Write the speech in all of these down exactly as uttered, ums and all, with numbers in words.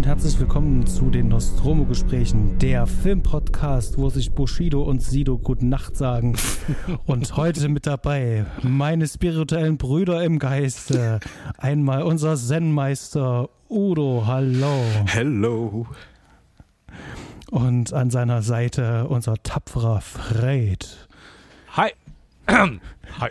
und herzlich willkommen zu den Nostromo-Gesprächen, der Filmpodcast, wo sich Bushido und Sido gute Nacht sagen. Und heute mit dabei meine spirituellen Brüder im Geiste. Einmal unser Zen-Meister Udo, hallo. Hello. Und an seiner Seite unser tapferer Fred. Hi. Hi.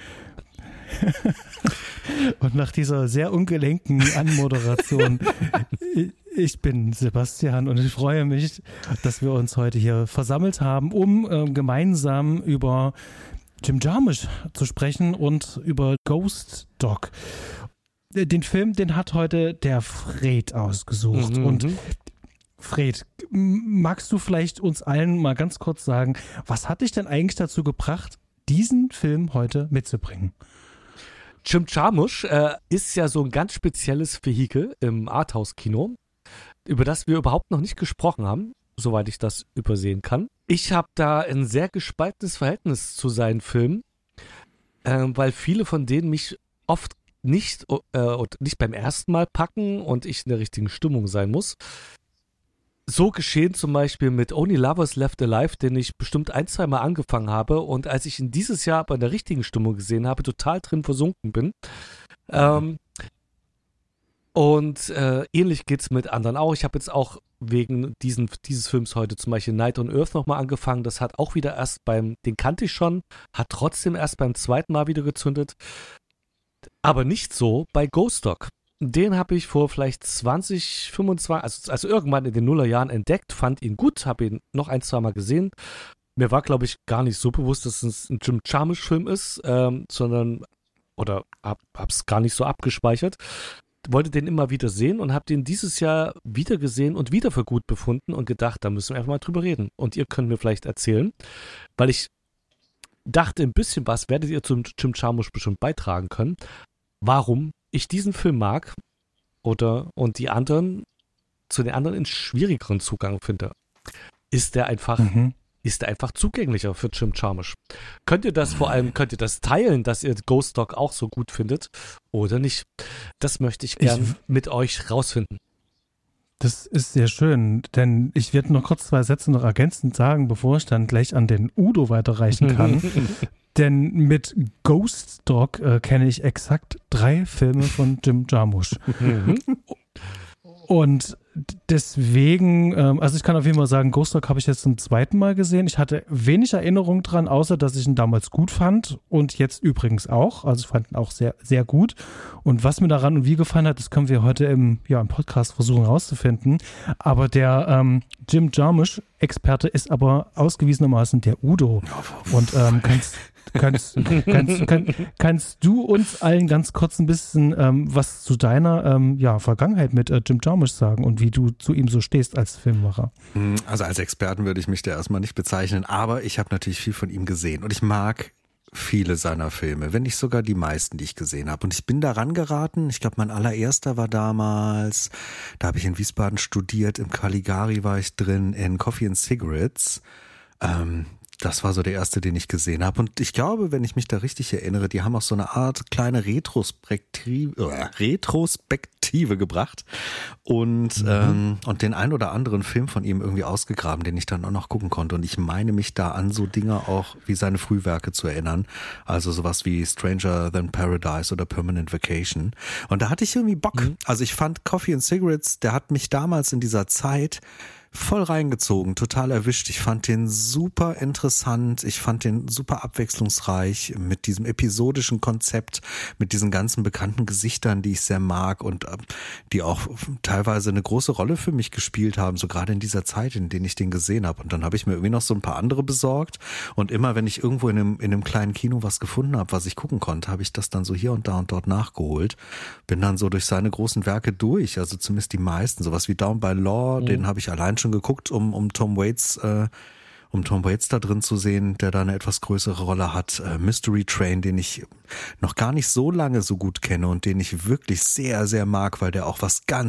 Und nach dieser sehr ungelenken Anmoderation, ich bin Sebastian und ich freue mich, dass wir uns heute hier versammelt haben, um äh, gemeinsam über Jim Jarmusch zu sprechen und über Ghost Dog. Den Film, den hat heute der Fred ausgesucht. Mhm. Und Fred, magst du vielleicht uns allen mal ganz kurz sagen, was hat dich denn eigentlich dazu gebracht, diesen Film heute mitzubringen? Jim Jarmusch äh, ist ja so ein ganz spezielles Vehikel im Arthouse-Kino, über das wir überhaupt noch nicht gesprochen haben, soweit ich das übersehen kann. Ich habe da ein sehr gespaltenes Verhältnis zu seinen Filmen, äh, weil viele von denen mich oft nicht, äh, nicht beim ersten Mal packen und ich in der richtigen Stimmung sein muss. So geschehen zum Beispiel mit Only Lovers Left Alive, den ich bestimmt ein, zwei Mal angefangen habe und als ich ihn dieses Jahr aber in der richtigen Stimmung gesehen habe, total drin versunken bin. Ähm, und äh, ähnlich geht's mit anderen auch. Ich habe jetzt auch wegen diesen, dieses Films heute zum Beispiel Night on Earth nochmal angefangen. Das hat auch wieder erst beim, den kannte ich schon, hat trotzdem erst beim zweiten Mal wieder gezündet. Aber nicht so bei Ghost Dog. Den habe ich vor vielleicht zwanzig, fünfundzwanzig, also, also irgendwann in den Nullerjahren entdeckt, fand ihn gut, habe ihn noch ein, zwei Mal gesehen. Mir war, glaube ich, gar nicht so bewusst, dass es ein Jim Jarmusch-Film ist, ähm, sondern, oder hab, hab's gar nicht so abgespeichert. Wollte den immer wieder sehen und habe den dieses Jahr wieder gesehen und wieder für gut befunden und gedacht, da müssen wir einfach mal drüber reden. Und ihr könnt mir vielleicht erzählen, weil ich dachte, ein bisschen was werdet ihr zum Jim Jarmusch bestimmt beitragen können, warum ich diesen Film mag oder und die anderen zu den anderen einen schwierigeren Zugang finde. Ist der einfach, mhm. ist der einfach zugänglicher für Jim Jarmusch? Könnt ihr das vor allem, könnt ihr das teilen, dass ihr Ghost Dog auch so gut findet oder nicht? Das möchte ich gern ich, mit euch rausfinden. Das ist sehr schön, denn ich werde noch kurz zwei Sätze noch ergänzend sagen, bevor ich dann gleich an den Udo weiterreichen kann. Denn mit Ghost Dog äh, kenne ich exakt drei Filme von Jim Jarmusch. Und deswegen, ähm, also ich kann auf jeden Fall sagen, Ghost Dog habe ich jetzt zum zweiten Mal gesehen. Ich hatte wenig Erinnerung dran, außer dass ich ihn damals gut fand und jetzt übrigens auch. Also ich fand ihn auch sehr, sehr gut. Und was mir daran und wie gefallen hat, das können wir heute im, ja, im Podcast versuchen rauszufinden. Aber der ähm, Jim Jarmusch-Experte ist aber ausgewiesenermaßen der Udo. Und ähm, kannst Kannst, kannst, kann, kannst du uns allen ganz kurz ein bisschen ähm, was zu deiner ähm, ja, Vergangenheit mit äh, Jim Jarmusch sagen und wie du zu ihm so stehst als Filmemacher? Also als Experten würde ich mich da erstmal nicht bezeichnen, aber ich habe natürlich viel von ihm gesehen und ich mag viele seiner Filme, wenn nicht sogar die meisten, die ich gesehen habe. Und ich bin daran geraten, ich glaube mein allererster war damals, da habe ich in Wiesbaden studiert, im Caligari war ich drin, in Coffee and Cigarettes. Ähm, Das war so der erste, den ich gesehen habe. Und ich glaube, wenn ich mich da richtig erinnere, die haben auch so eine Art kleine Retrospektive, äh, Retrospektive gebracht und, mhm. ähm, und den ein oder anderen Film von ihm irgendwie ausgegraben, den ich dann auch noch gucken konnte. Und ich meine mich da an so Dinge auch wie seine Frühwerke zu erinnern. Also sowas wie Stranger Than Paradise oder Permanent Vacation. Und da hatte ich irgendwie Bock. Mhm. Also ich fand Coffee and Cigarettes, der hat mich damals in dieser Zeit voll reingezogen, total erwischt. Ich fand den super interessant, ich fand den super abwechslungsreich mit diesem episodischen Konzept, mit diesen ganzen bekannten Gesichtern, die ich sehr mag und äh, die auch teilweise eine große Rolle für mich gespielt haben, so gerade in dieser Zeit, in der ich den gesehen habe. Und dann habe ich mir irgendwie noch so ein paar andere besorgt und immer, wenn ich irgendwo in einem, in einem kleinen Kino was gefunden habe, was ich gucken konnte, habe ich das dann so hier und da und dort nachgeholt. Bin dann so durch seine großen Werke durch, also zumindest die meisten, sowas wie Down by Law, mhm. den habe ich allein schon geguckt, um um Tom Waits äh, um Tom Waits da drin zu sehen, der da eine etwas größere Rolle hat. Äh, Mystery Train, den ich noch gar nicht so lange so gut kenne und den ich wirklich sehr, sehr mag, weil der auch was ganz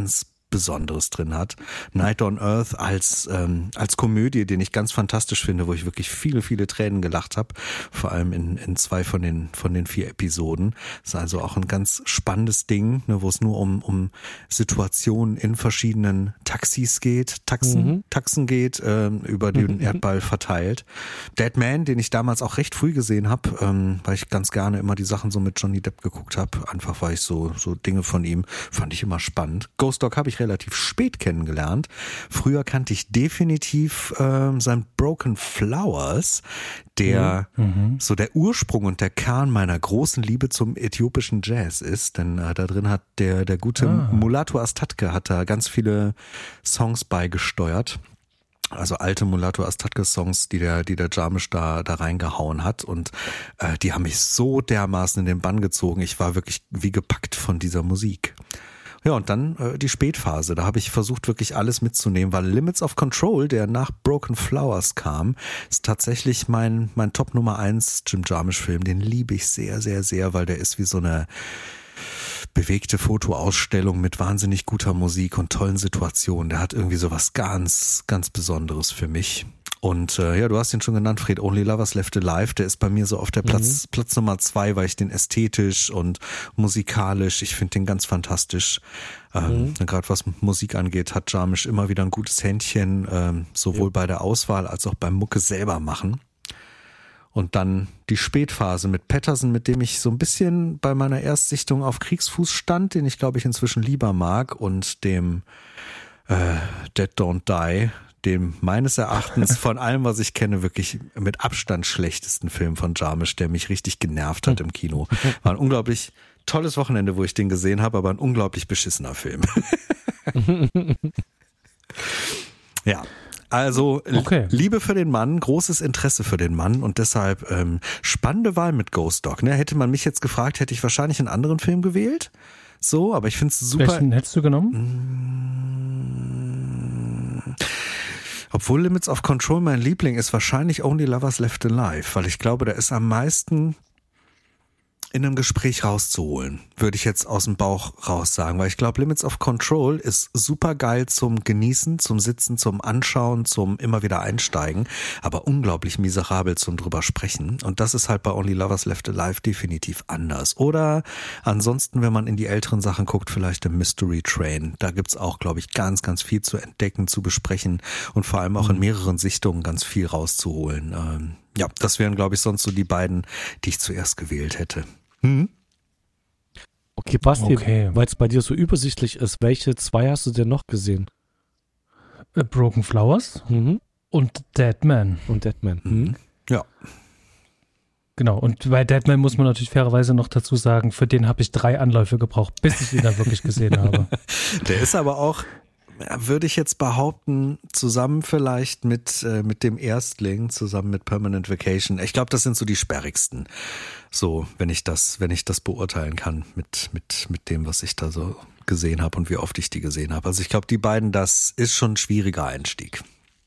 Besonderes drin hat. Night on Earth als ähm, als Komödie, den ich ganz fantastisch finde, wo ich wirklich viele, viele Tränen gelacht habe, vor allem in in zwei von den von den vier Episoden. Das ist also auch ein ganz spannendes Ding, ne, wo es nur um um Situationen in verschiedenen Taxis geht, Taxen, mhm. Taxen geht, ähm, über den Erdball verteilt. Dead Man, den ich damals auch recht früh gesehen habe, ähm, weil ich ganz gerne immer die Sachen so mit Johnny Depp geguckt habe, einfach weil ich so so Dinge von ihm fand ich immer spannend. Ghost Dog habe ich relativ spät kennengelernt. Früher kannte ich definitiv ähm, sein Broken Flowers, der mhm. so der Ursprung und der Kern meiner großen Liebe zum äthiopischen Jazz ist, denn äh, da drin hat der der gute ah. Mulatu Astatke hat da ganz viele Songs beigesteuert. Also alte Mulatu Astatke Songs, die der, die der Jarmusch da, da reingehauen hat, und äh, die haben mich so dermaßen in den Bann gezogen. Ich war wirklich wie gepackt von dieser Musik. Ja, und dann äh, die Spätphase. Da habe ich versucht, wirklich alles mitzunehmen, weil Limits of Control, der nach Broken Flowers kam, ist tatsächlich mein mein Top Nummer eins Jim Jarmusch-Film. Den liebe ich sehr, sehr, sehr, weil der ist wie so eine bewegte Fotoausstellung mit wahnsinnig guter Musik und tollen Situationen. Der hat irgendwie so was ganz, ganz Besonderes für mich. Und äh, ja, du hast ihn schon genannt, Fred, Only Lovers Left Alive, der ist bei mir so auf der Platz, mhm. Platz Nummer zwei, weil ich den ästhetisch und musikalisch, ich finde den ganz fantastisch. Ähm, mhm. Gerade was Musik angeht, hat Jarmusch immer wieder ein gutes Händchen, ähm, sowohl ja. bei der Auswahl als auch beim Mucke selber machen. Und dann die Spätphase mit Patterson, mit dem ich so ein bisschen bei meiner Erstsichtung auf Kriegsfuß stand, den ich glaube ich inzwischen lieber mag, und dem äh, Dead Don't Die, dem meines Erachtens von allem, was ich kenne, wirklich mit Abstand schlechtesten Film von Jarmusch, der mich richtig genervt hat im Kino. War ein unglaublich tolles Wochenende, wo ich den gesehen habe, aber ein unglaublich beschissener Film. Ja. Also okay. Liebe für den Mann, großes Interesse für den Mann, und deshalb ähm, spannende Wahl mit Ghost Dog. Ne? Hätte man mich jetzt gefragt, hätte ich wahrscheinlich einen anderen Film gewählt. So, aber ich finde es super. Welchen hättest du genommen? Mmh. Obwohl Limits of Control mein Liebling ist, wahrscheinlich Only Lovers Left Alive, weil ich glaube, da ist am meisten in einem Gespräch rauszuholen, würde ich jetzt aus dem Bauch raus sagen, weil ich glaube, Limits of Control ist super geil zum Genießen, zum Sitzen, zum Anschauen, zum immer wieder Einsteigen, aber unglaublich miserabel zum drüber sprechen, und das ist halt bei Only Lovers Left Alive definitiv anders. Oder ansonsten, wenn man in die älteren Sachen guckt, vielleicht im Mystery Train, da gibt's auch, glaube ich, ganz, ganz viel zu entdecken, zu besprechen und vor allem auch in mehreren Sichtungen ganz viel rauszuholen. Ähm, ja, das wären, glaube ich, sonst so die beiden, die ich zuerst gewählt hätte. Hm? Okay, Basti, okay. weil es bei dir so übersichtlich ist, welche zwei hast du denn noch gesehen? A Broken Flowers mhm. und Dead Man. Und Dead Man. Mhm. Ja. Genau, und bei Dead Man muss man natürlich fairerweise noch dazu sagen, für den habe ich drei Anläufe gebraucht, bis ich ihn dann wirklich gesehen habe. Der ist aber auch, würde ich jetzt behaupten, zusammen vielleicht mit äh, mit dem Erstling, zusammen mit Permanent Vacation. Ich glaube, das sind so die sperrigsten. So, wenn ich das, wenn ich das beurteilen kann mit mit mit dem, was ich da so gesehen habe und wie oft ich die gesehen habe. Also ich glaube, die beiden, das ist schon ein schwieriger Einstieg.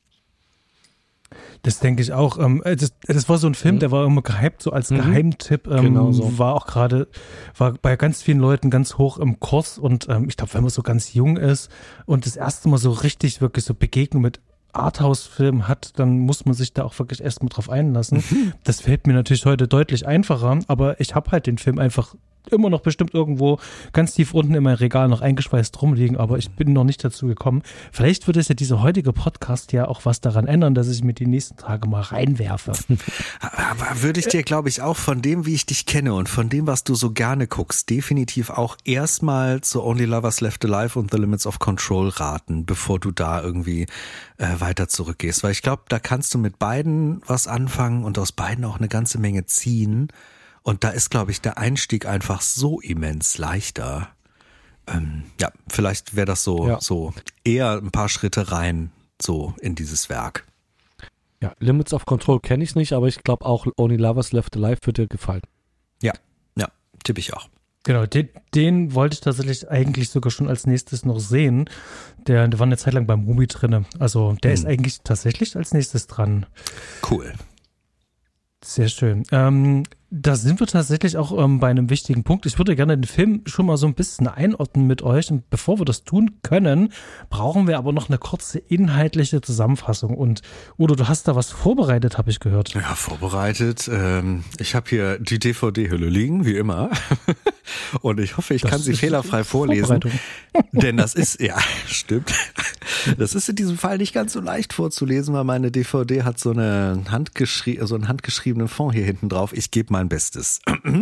Das denke ich auch. Das, das war so ein Film, der war immer gehypt, so als mhm. Geheimtipp. Genau so. War auch gerade, war bei ganz vielen Leuten ganz hoch im Kurs. Und ähm, ich glaube, wenn man so ganz jung ist und das erste Mal so richtig wirklich so Begegnung mit Arthouse-Film hat, dann muss man sich da auch wirklich erstmal drauf einlassen. Mhm. Das fällt mir natürlich heute deutlich einfacher, aber ich habe halt den Film einfach immer noch bestimmt irgendwo ganz tief unten in meinem Regal noch eingeschweißt rumliegen, aber ich bin noch nicht dazu gekommen. Vielleicht würde es ja dieser heutige Podcast ja auch was daran ändern, dass ich mir die nächsten Tage mal reinwerfe. Aber würde ich dir, glaube ich, auch von dem, wie ich dich kenne und von dem, was du so gerne guckst, definitiv auch erstmal zu Only Lovers Left Alive und The Limits of Control raten, bevor du da irgendwie äh, weiter zurückgehst. Weil ich glaube, da kannst du mit beiden was anfangen und aus beiden auch eine ganze Menge ziehen. Und da ist, glaube ich, der Einstieg einfach so immens leichter. Ähm, ja, vielleicht wäre das so, ja. so eher ein paar Schritte rein so in dieses Werk. Ja, Limits of Control kenne ich nicht, aber ich glaube auch Only Lovers Left Alive wird dir gefallen. Ja, ja, tippe ich auch. Genau, den, den wollte ich tatsächlich eigentlich sogar schon als nächstes noch sehen. Der, der war eine Zeit lang beim Mubi drinne. Also der hm. ist eigentlich tatsächlich als nächstes dran. Cool. Sehr schön. Ähm, da sind wir tatsächlich auch ähm, bei einem wichtigen Punkt. Ich würde gerne den Film schon mal so ein bisschen einordnen mit euch. Und bevor wir das tun können, brauchen wir aber noch eine kurze inhaltliche Zusammenfassung. Und Udo, du hast da was vorbereitet, habe ich gehört. Ja, vorbereitet. Ähm, ich habe hier die D V D-Hülle liegen, wie immer. Und ich hoffe, ich das kann sie fehlerfrei vorlesen. Denn das ist, ja, stimmt. Das ist in diesem Fall nicht ganz so leicht vorzulesen, weil meine D V D hat so, eine handgeschrie- so einen handgeschriebenen Fond hier hinten drauf. Ich gebe mein Bestes.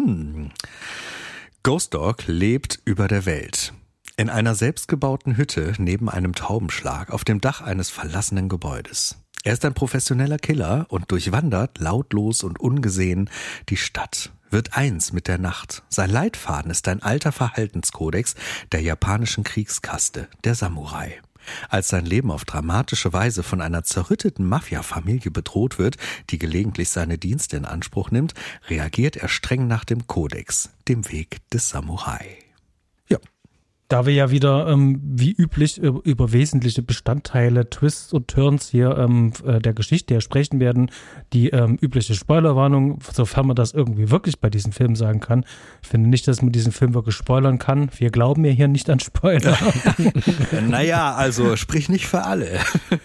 Ghost Dog lebt über der Welt. In einer selbstgebauten Hütte neben einem Taubenschlag auf dem Dach eines verlassenen Gebäudes. Er ist ein professioneller Killer und durchwandert lautlos und ungesehen die Stadt. Wird eins mit der Nacht. Sein Leitfaden ist ein alter Verhaltenskodex der japanischen Kriegskaste, der Samurai. Als sein Leben auf dramatische Weise von einer zerrütteten Mafia-Familie bedroht wird, die gelegentlich seine Dienste in Anspruch nimmt, reagiert er streng nach dem Kodex, dem Weg des Samurai. Ja. Da wir ja wieder, ähm, wie üblich, über, über wesentliche Bestandteile, Twists und Turns hier ähm, der Geschichte her sprechen werden, die ähm, übliche Spoilerwarnung, sofern man das irgendwie wirklich bei diesem Film sagen kann. Ich finde nicht, dass man diesen Film wirklich spoilern kann. Wir glauben ja hier nicht an Spoiler. Naja, also sprich nicht für alle.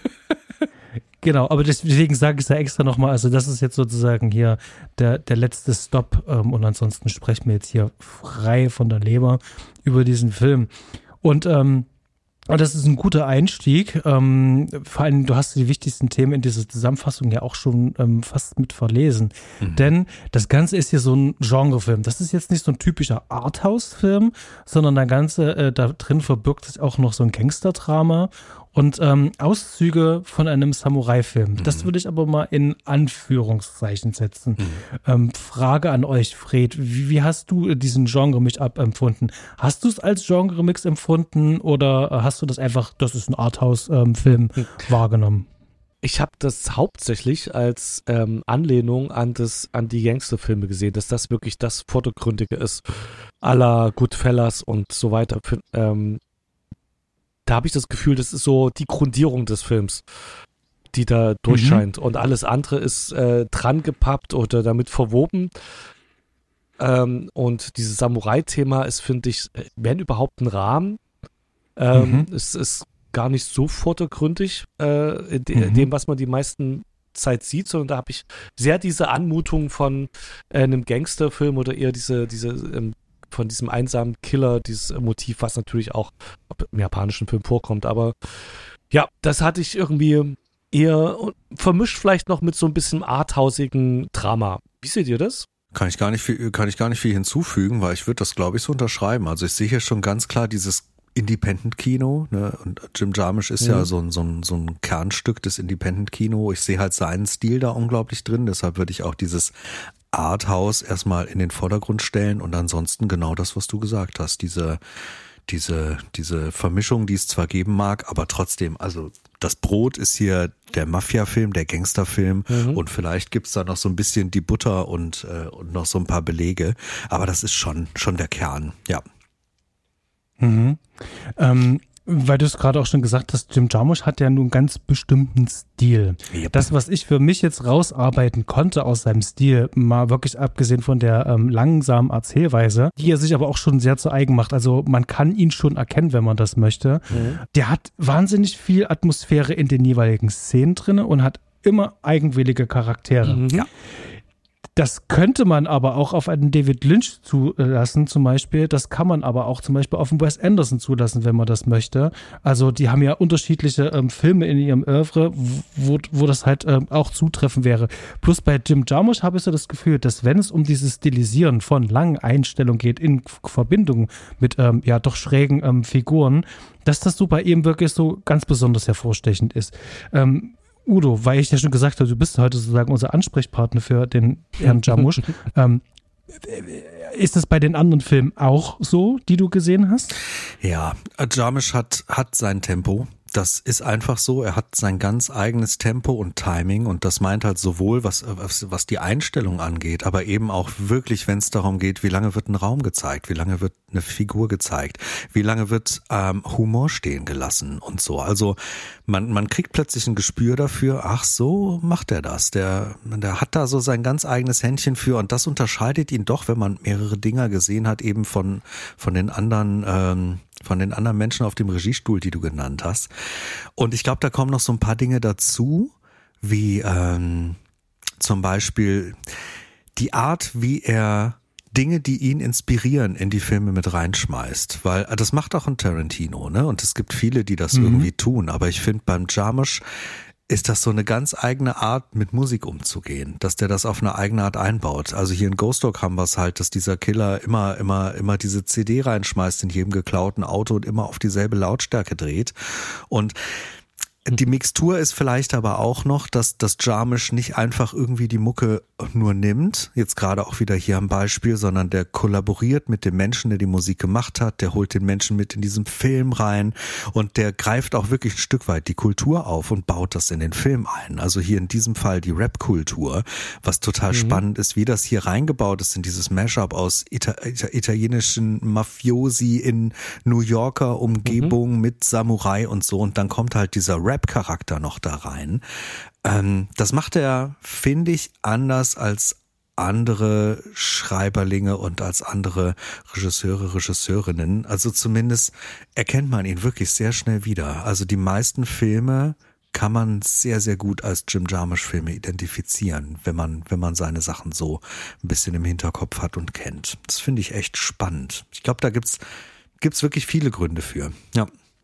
Genau, aber deswegen sage ich es ja extra nochmal, also das ist jetzt sozusagen hier der, der letzte Stop ähm, und ansonsten sprechen wir jetzt hier frei von der Leber über diesen Film. Und ähm, das ist ein guter Einstieg, ähm, vor allem du hast die wichtigsten Themen in dieser Zusammenfassung ja auch schon ähm, fast mit verlesen, mhm. denn das Ganze ist hier so ein Genrefilm, das ist jetzt nicht so ein typischer Arthouse-Film, sondern der Ganze, äh, da drin verbirgt sich auch noch so ein Gangster-Drama und ähm, Auszüge von einem Samurai-Film. Mhm. Das würde ich aber mal in Anführungszeichen setzen. Mhm. Ähm, Frage an euch, Fred, wie, wie hast du diesen Genre-Mix abempfunden? Hast du es als Genre-Mix empfunden oder hast du das einfach, das ist ein Arthouse-Film, ähm, mhm. wahrgenommen? Ich habe das hauptsächlich als ähm, Anlehnung an, das, an die Gangsterfilme gesehen, dass das wirklich das Vordergründige ist, à la Goodfellas und so weiter. Ähm, da habe ich das Gefühl, das ist so die Grundierung des Films, die da durchscheint. Mhm. Und alles andere ist äh, dran gepappt oder damit verwoben. Ähm, und dieses Samurai-Thema ist, finde ich, wenn überhaupt ein Rahmen. Ähm, mhm. Es ist gar nicht so vordergründig äh, in, de- mhm. dem, was man die meisten Zeit sieht, sondern da habe ich sehr diese Anmutung von äh, einem Gangsterfilm oder eher diese, diese ähm, von diesem einsamen Killer, dieses Motiv, was natürlich auch im japanischen Film vorkommt. Aber ja, das hatte ich irgendwie eher vermischt vielleicht noch mit so ein bisschen arthausigen Drama. Wie seht ihr das? Kann ich gar nicht viel, kann ich gar nicht viel hinzufügen, weil ich würde das, glaube ich, so unterschreiben. Also ich sehe hier schon ganz klar dieses Independent-Kino, ne? Und Jim Jarmusch ist mhm. ja so ein, so ein, so ein Kernstück des Independent-Kino. Ich sehe halt seinen Stil da unglaublich drin, deshalb würde ich auch dieses Arthouse erstmal in den Vordergrund stellen und ansonsten genau das, was du gesagt hast, diese, diese, diese Vermischung, die es zwar geben mag, aber trotzdem, also das Brot ist hier der Mafia-Film, der Gangsterfilm mhm. und vielleicht gibt's da noch so ein bisschen die Butter und, äh, und noch so ein paar Belege, aber das ist schon, schon der Kern, ja. Mhm. Ähm, weil du es gerade auch schon gesagt hast, Jim Jarmusch hat ja nun einen ganz bestimmten Stil. Yep. Das, was ich für mich jetzt rausarbeiten konnte aus seinem Stil, mal wirklich abgesehen von der ähm, langsamen Erzählweise, die er sich aber auch schon sehr zu eigen macht. Also man kann ihn schon erkennen, wenn man das möchte. Mhm. Der hat wahnsinnig viel Atmosphäre in den jeweiligen Szenen drin und hat immer eigenwillige Charaktere. Mhm. Ja. Das könnte man aber auch auf einen David Lynch zulassen zum Beispiel. Das kann man aber auch zum Beispiel auf einen Wes Anderson zulassen, wenn man das möchte. Also die haben ja unterschiedliche ähm, Filme in ihrem Oeuvre, wo, wo das halt ähm, auch zutreffen wäre. Plus bei Jim Jarmusch habe ich so das Gefühl, dass wenn es um dieses Stilisieren von langen Einstellungen geht in Verbindung mit ähm, ja doch schrägen ähm, Figuren, dass das so bei ihm wirklich so ganz besonders hervorstechend ist. Ähm, Udo, weil ich ja schon gesagt habe, du bist heute sozusagen unser Ansprechpartner für den Herrn Jarmusch. ähm, ist das bei den anderen Filmen auch so, die du gesehen hast? Ja, Jarmusch hat, hat sein Tempo. Das ist einfach so, er hat sein ganz eigenes Tempo und Timing und das meint halt sowohl, was, was, was die Einstellung angeht, aber eben auch wirklich, wenn es darum geht, wie lange wird ein Raum gezeigt, wie lange wird eine Figur gezeigt, wie lange wird ähm, Humor stehen gelassen und so. Also man, man kriegt plötzlich ein Gespür dafür, ach so macht er das, der, der hat da so sein ganz eigenes Händchen für und das unterscheidet ihn doch, wenn man mehrere Dinger gesehen hat, eben von, von den anderen ähm, von den anderen Menschen auf dem Regiestuhl, die du genannt hast. Und ich glaube, da kommen noch so ein paar Dinge dazu, wie ähm, zum Beispiel die Art, wie er Dinge, die ihn inspirieren, in die Filme mit reinschmeißt. Weil das macht auch ein Tarantino, ne? Und es gibt viele, die das mhm. irgendwie tun. Aber ich finde, beim Jarmusch ist das so eine ganz eigene Art, mit Musik umzugehen, dass der das auf eine eigene Art einbaut. Also hier in Ghost Dog haben wir es halt, dass dieser Killer immer, immer, immer diese C D reinschmeißt in jedem geklauten Auto und immer auf dieselbe Lautstärke dreht. Und die Mixtur ist vielleicht aber auch noch, dass das Jarmusch nicht einfach irgendwie die Mucke nur nimmt, jetzt gerade auch wieder hier am Beispiel, sondern der kollaboriert mit dem Menschen, der die Musik gemacht hat, der holt den Menschen mit in diesen Film rein und der greift auch wirklich ein Stück weit die Kultur auf und baut das in den Film ein. Also hier in diesem Fall die Rap-Kultur, was total mhm. spannend ist, wie das hier reingebaut ist in dieses Mashup aus Ita- Ita- italienischen Mafiosi in New Yorker Umgebung mhm. mit Samurai und so und dann kommt halt dieser Rap Charakter noch da rein. Ähm, das macht er, finde ich, anders als andere Schreiberlinge und als andere Regisseure, Regisseurinnen. Also zumindest erkennt man ihn wirklich sehr schnell wieder. Also die meisten Filme kann man sehr, sehr gut als Jim Jarmusch-Filme identifizieren, wenn man, wenn man seine Sachen so ein bisschen im Hinterkopf hat und kennt. Das finde ich echt spannend. Ich glaube, da gibt's, gibt's wirklich viele Gründe für. Ja.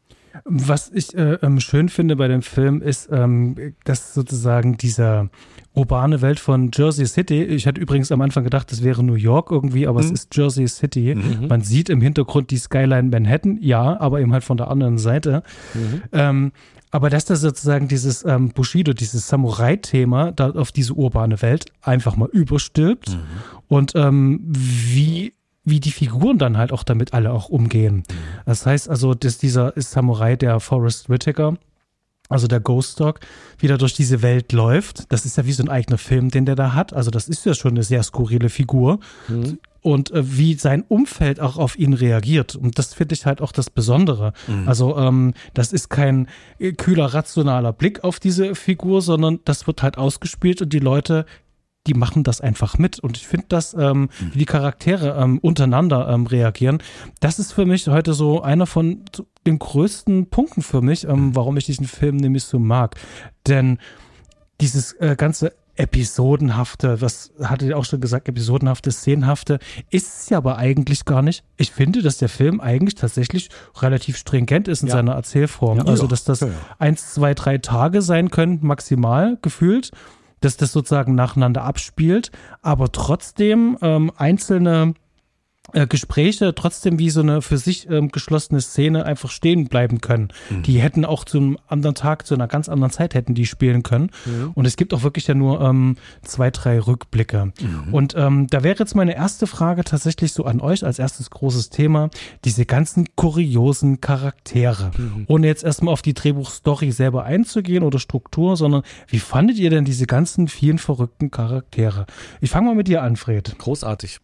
Was ich äh, ähm, schön finde bei dem Film ist, ähm, dass sozusagen dieser urbane Welt von Jersey City, ich hatte übrigens am Anfang gedacht, das wäre New York irgendwie, aber mhm. es ist Jersey City. Mhm. Man sieht im Hintergrund die Skyline Manhattan, ja, aber eben halt von der anderen Seite. Mhm. Ähm, aber dass das sozusagen dieses ähm, Bushido, dieses Samurai-Thema da auf diese urbane Welt einfach mal überstülpt mhm. und ähm, wie wie die Figuren dann halt auch damit alle auch umgehen. Das heißt also, dass dieser ist Samurai, der Forrest Whitaker, also der Ghost Dog, wieder durch diese Welt läuft. Das ist ja wie so ein eigener Film, den der da hat. Also das ist ja schon eine sehr skurrile Figur. Mhm. Und äh, wie sein Umfeld auch auf ihn reagiert. Und das finde ich halt auch das Besondere. Mhm. Also ähm, das ist kein äh, kühler, rationaler Blick auf diese Figur, sondern das wird halt ausgespielt und die Leute, die machen das einfach mit. Und ich finde das, ähm, wie die Charaktere ähm, untereinander ähm, reagieren, das ist für mich heute so einer von den größten Punkten für mich, ähm, warum ich diesen Film nämlich so mag. Denn dieses äh, ganze Episodenhafte, was hatte ich auch schon gesagt, episodenhafte, szenenhafte, ist es ja aber eigentlich gar nicht. Ich finde, dass der Film eigentlich tatsächlich relativ stringent ist in ja. seiner Erzählform. Ja, also, dass das ja, ja. eins, zwei, drei Tage sein können, maximal gefühlt, dass das sozusagen nacheinander abspielt, aber trotzdem ähm, einzelne äh, Gespräche trotzdem wie so eine für sich ähm, geschlossene Szene einfach stehen bleiben können. Mhm. Die hätten auch zu einem anderen Tag, zu einer ganz anderen Zeit hätten die spielen können. Mhm. Und es gibt auch wirklich ja nur ähm, zwei, drei Rückblicke. Mhm. Und ähm, da wäre jetzt meine erste Frage tatsächlich so an euch als erstes großes Thema, diese ganzen kuriosen Charaktere. Mhm. Ohne jetzt erstmal auf die Drehbuchstory selber einzugehen oder Struktur, sondern wie fandet ihr denn diese ganzen vielen verrückten Charaktere? Ich fange mal mit dir an, Fred. Großartig.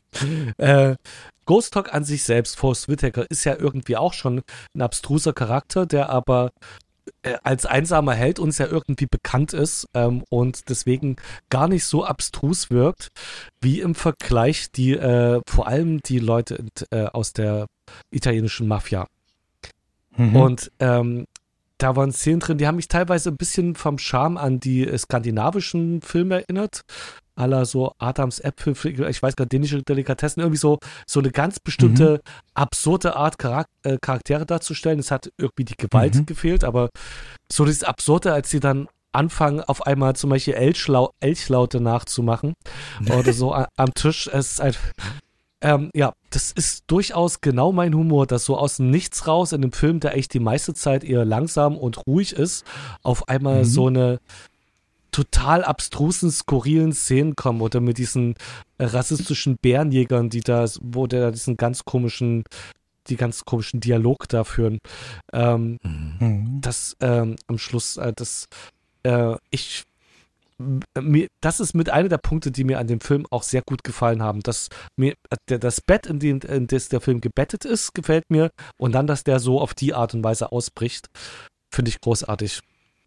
äh, Ghost Dog an sich selbst, Forrest Whitaker, ist ja irgendwie auch schon ein abstruser Charakter, der aber äh, als einsamer Held uns ja irgendwie bekannt ist ähm, und deswegen gar nicht so abstrus wirkt, wie im Vergleich die, äh, vor allem die Leute äh, aus der italienischen Mafia. Mhm. Und ähm, da waren Szenen drin, die haben mich teilweise ein bisschen vom Charme an die äh, skandinavischen Filme erinnert. À la so Adams Äpfel, ich weiß gar nicht, dänische Delikatessen, irgendwie so, so eine ganz bestimmte mhm. absurde Art Charak- äh, Charaktere darzustellen. Es hat irgendwie die Gewalt mhm. gefehlt, aber so dieses Absurde, als sie dann anfangen, auf einmal zum Beispiel Elchlau- Elchlaute nachzumachen oder so a- am Tisch, es ist einfach, ähm, ja, das ist durchaus genau mein Humor, dass so aus dem Nichts raus in einem Film, der echt die meiste Zeit eher langsam und ruhig ist, auf einmal mhm. so eine total abstrusen, skurrilen Szenen kommen oder mit diesen äh, rassistischen Bärenjägern, die da, wo der diesen ganz komischen die ganz komischen Dialog da führen. Ähm, Mhm. das ähm, am Schluss, äh, das äh, ich mir, das ist mit einer der Punkte, die mir an dem Film auch sehr gut gefallen haben. Dass mir der, das Bett, in dem in das der Film gebettet ist, gefällt mir. Und dann, dass der so auf die Art und Weise ausbricht, finde ich großartig.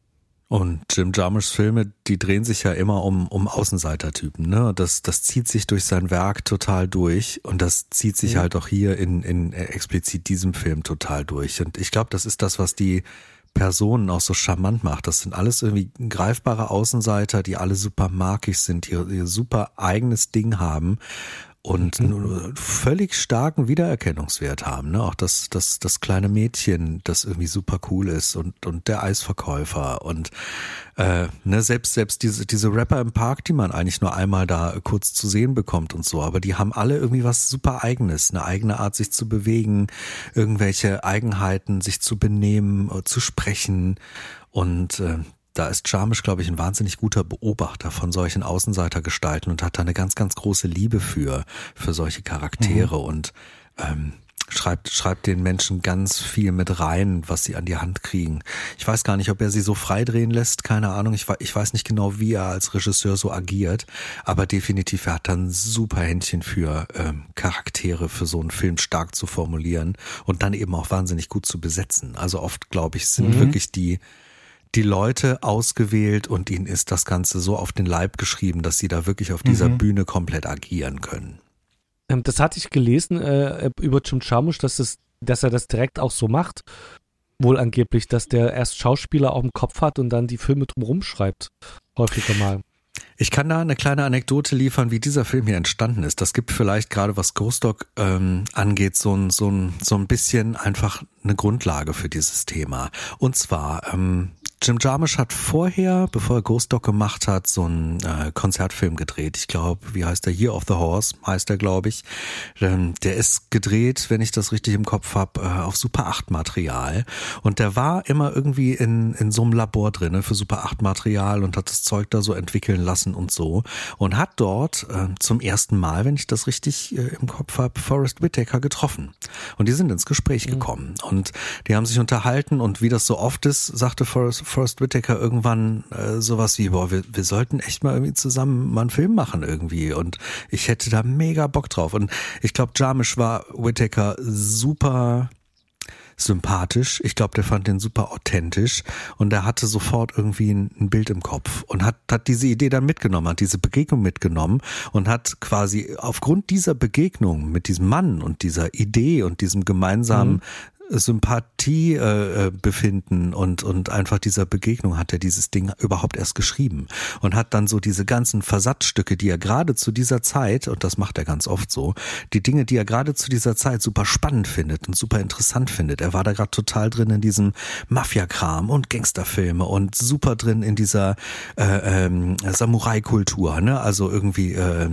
Und Jim Jarmuschs Filme, die drehen sich ja immer um, um Außenseitertypen, ne? Das, das zieht sich durch sein Werk total durch und das zieht sich mhm. halt auch hier in, in explizit diesem Film total durch. Und ich glaube, das ist das, was die Personen auch so charmant macht. Das sind alles irgendwie greifbare Außenseiter, die alle super markig sind, ihr, ihr super eigenes Ding haben und mhm. einen völlig starken Wiedererkennungswert haben. Ne? Auch das, das, das kleine Mädchen, das irgendwie super cool ist und, und der Eisverkäufer und äh, ne, selbst, selbst diese, diese Rapper im Park, die man eigentlich nur einmal da kurz zu sehen bekommt und so, aber die haben alle irgendwie was super Eigenes, eine eigene Art, sich zu bewegen, irgendwelche Eigenheiten, sich zu benehmen, zu sprechen und äh, da ist Jarmusch, glaube ich, ein wahnsinnig guter Beobachter von solchen Außenseitergestalten und hat da eine ganz, ganz große Liebe für, für solche Charaktere mhm. und ähm, schreibt, schreibt den Menschen ganz viel mit rein, was sie an die Hand kriegen. Ich weiß gar nicht, ob er sie so freidrehen lässt, keine Ahnung. Ich, ich weiß nicht genau, wie er als Regisseur so agiert, aber definitiv, er hat dann ein super Händchen für ähm, Charaktere, für so einen Film stark zu formulieren und dann eben auch wahnsinnig gut zu besetzen. Also oft, glaube ich, sind mhm. wirklich die die Leute ausgewählt und ihnen ist das Ganze so auf den Leib geschrieben, dass sie da wirklich auf dieser mhm. Bühne komplett agieren können. Das hatte ich gelesen äh, über Jim Jarmusch, dass, es, dass er das direkt auch so macht. Wohl angeblich, dass der erst Schauspieler auf dem Kopf hat und dann die Filme drumherum schreibt. Häufiger mal. Ich kann da eine kleine Anekdote liefern, wie dieser Film hier entstanden ist. Das gibt vielleicht gerade, was Ghost Dog ähm, angeht, so ein, so, ein, so ein bisschen einfach eine Grundlage für dieses Thema. Und zwar, ähm, Jim Jarmusch hat vorher, bevor er Ghost Dog gemacht hat, so einen äh, Konzertfilm gedreht. Ich glaube, wie heißt der? Year of the Horse heißt der, glaube ich. Ähm, der ist gedreht, wenn ich das richtig im Kopf habe, äh, auf Super acht Material. Und der war immer irgendwie in, in so einem Labor drinne für Super acht Material und hat das Zeug da so entwickeln lassen und so. Und hat dort äh, zum ersten Mal, wenn ich das richtig äh, im Kopf habe, Forest Whitaker getroffen. Und die sind ins Gespräch mhm. gekommen. Und die haben sich unterhalten und wie das so oft ist, sagte Forest Forest Whitaker irgendwann äh, sowas wie, boah, wir, wir sollten echt mal irgendwie zusammen mal einen Film machen irgendwie und ich hätte da mega Bock drauf und ich glaube, Jarmusch war Whitaker super sympathisch, ich glaube, der fand den super authentisch und er hatte sofort irgendwie ein, ein Bild im Kopf und hat, hat diese Idee dann mitgenommen, hat diese Begegnung mitgenommen und hat quasi aufgrund dieser Begegnung mit diesem Mann und dieser Idee und diesem gemeinsamen mhm. Sympathie äh, befinden und und einfach dieser Begegnung hat er dieses Ding überhaupt erst geschrieben und hat dann so diese ganzen Versatzstücke, die er gerade zu dieser Zeit, und das macht er ganz oft so, die Dinge, die er gerade zu dieser Zeit super spannend findet und super interessant findet. Er war da gerade total drin in diesem Mafia-Kram und Gangsterfilme und super drin in dieser äh, ähm, Samurai-Kultur, ne? Also irgendwie äh,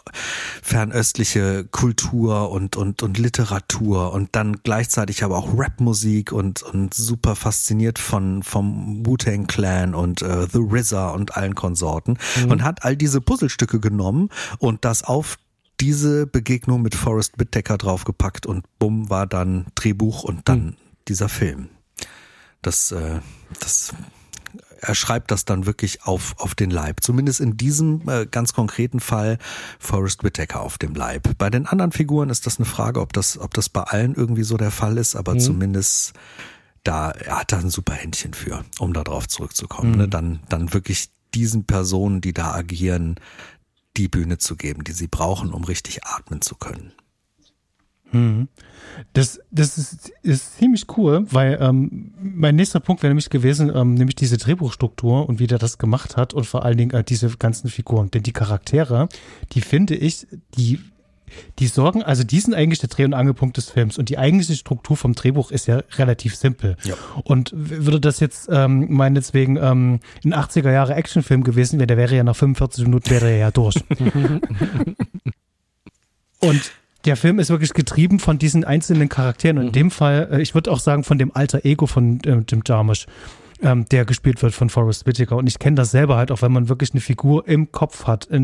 fernöstliche Kultur und und und Literatur und dann gleichzeitig aber auch Rapmusik und und super fasziniert von vom Wu-Tang Clan und äh, The R Z A und allen Konsorten mhm. und hat all diese Puzzlestücke genommen und das auf diese Begegnung mit Forest Whitaker draufgepackt und bumm war dann Drehbuch und dann mhm. dieser Film. Das äh, das er schreibt das dann wirklich auf auf den Leib. Zumindest in diesem äh, ganz konkreten Fall Forest Whitaker auf dem Leib. Bei den anderen Figuren ist das eine Frage, ob das ob das bei allen irgendwie so der Fall ist, aber mhm. zumindest da er hat da ein super Händchen für, um da drauf zurückzukommen. Mhm. Ne? Dann dann wirklich diesen Personen, die da agieren, die Bühne zu geben, die sie brauchen, um richtig atmen zu können. Mhm. Das, das ist, ist ziemlich cool, weil ähm, mein nächster Punkt wäre nämlich gewesen, ähm, nämlich diese Drehbuchstruktur und wie der das gemacht hat und vor allen Dingen äh, diese ganzen Figuren. Denn die Charaktere, die finde ich, die die sorgen, also die sind eigentlich der Dreh- und Angelpunkt des Films und die eigentliche Struktur vom Drehbuch ist ja relativ simpel. Ja. Und würde das jetzt ähm, meinetwegen ähm, ein achtziger Jahre Actionfilm gewesen wäre, der wäre ja nach fünfundvierzig Minuten wäre er ja durch. Und der Film ist wirklich getrieben von diesen einzelnen Charakteren und in dem Fall, äh, ich würde auch sagen, von dem alter Ego von äh, Jim Jarmusch, ähm, der gespielt wird von Forest Whitaker. Und ich kenne das selber halt auch, wenn man wirklich eine Figur im Kopf hat, in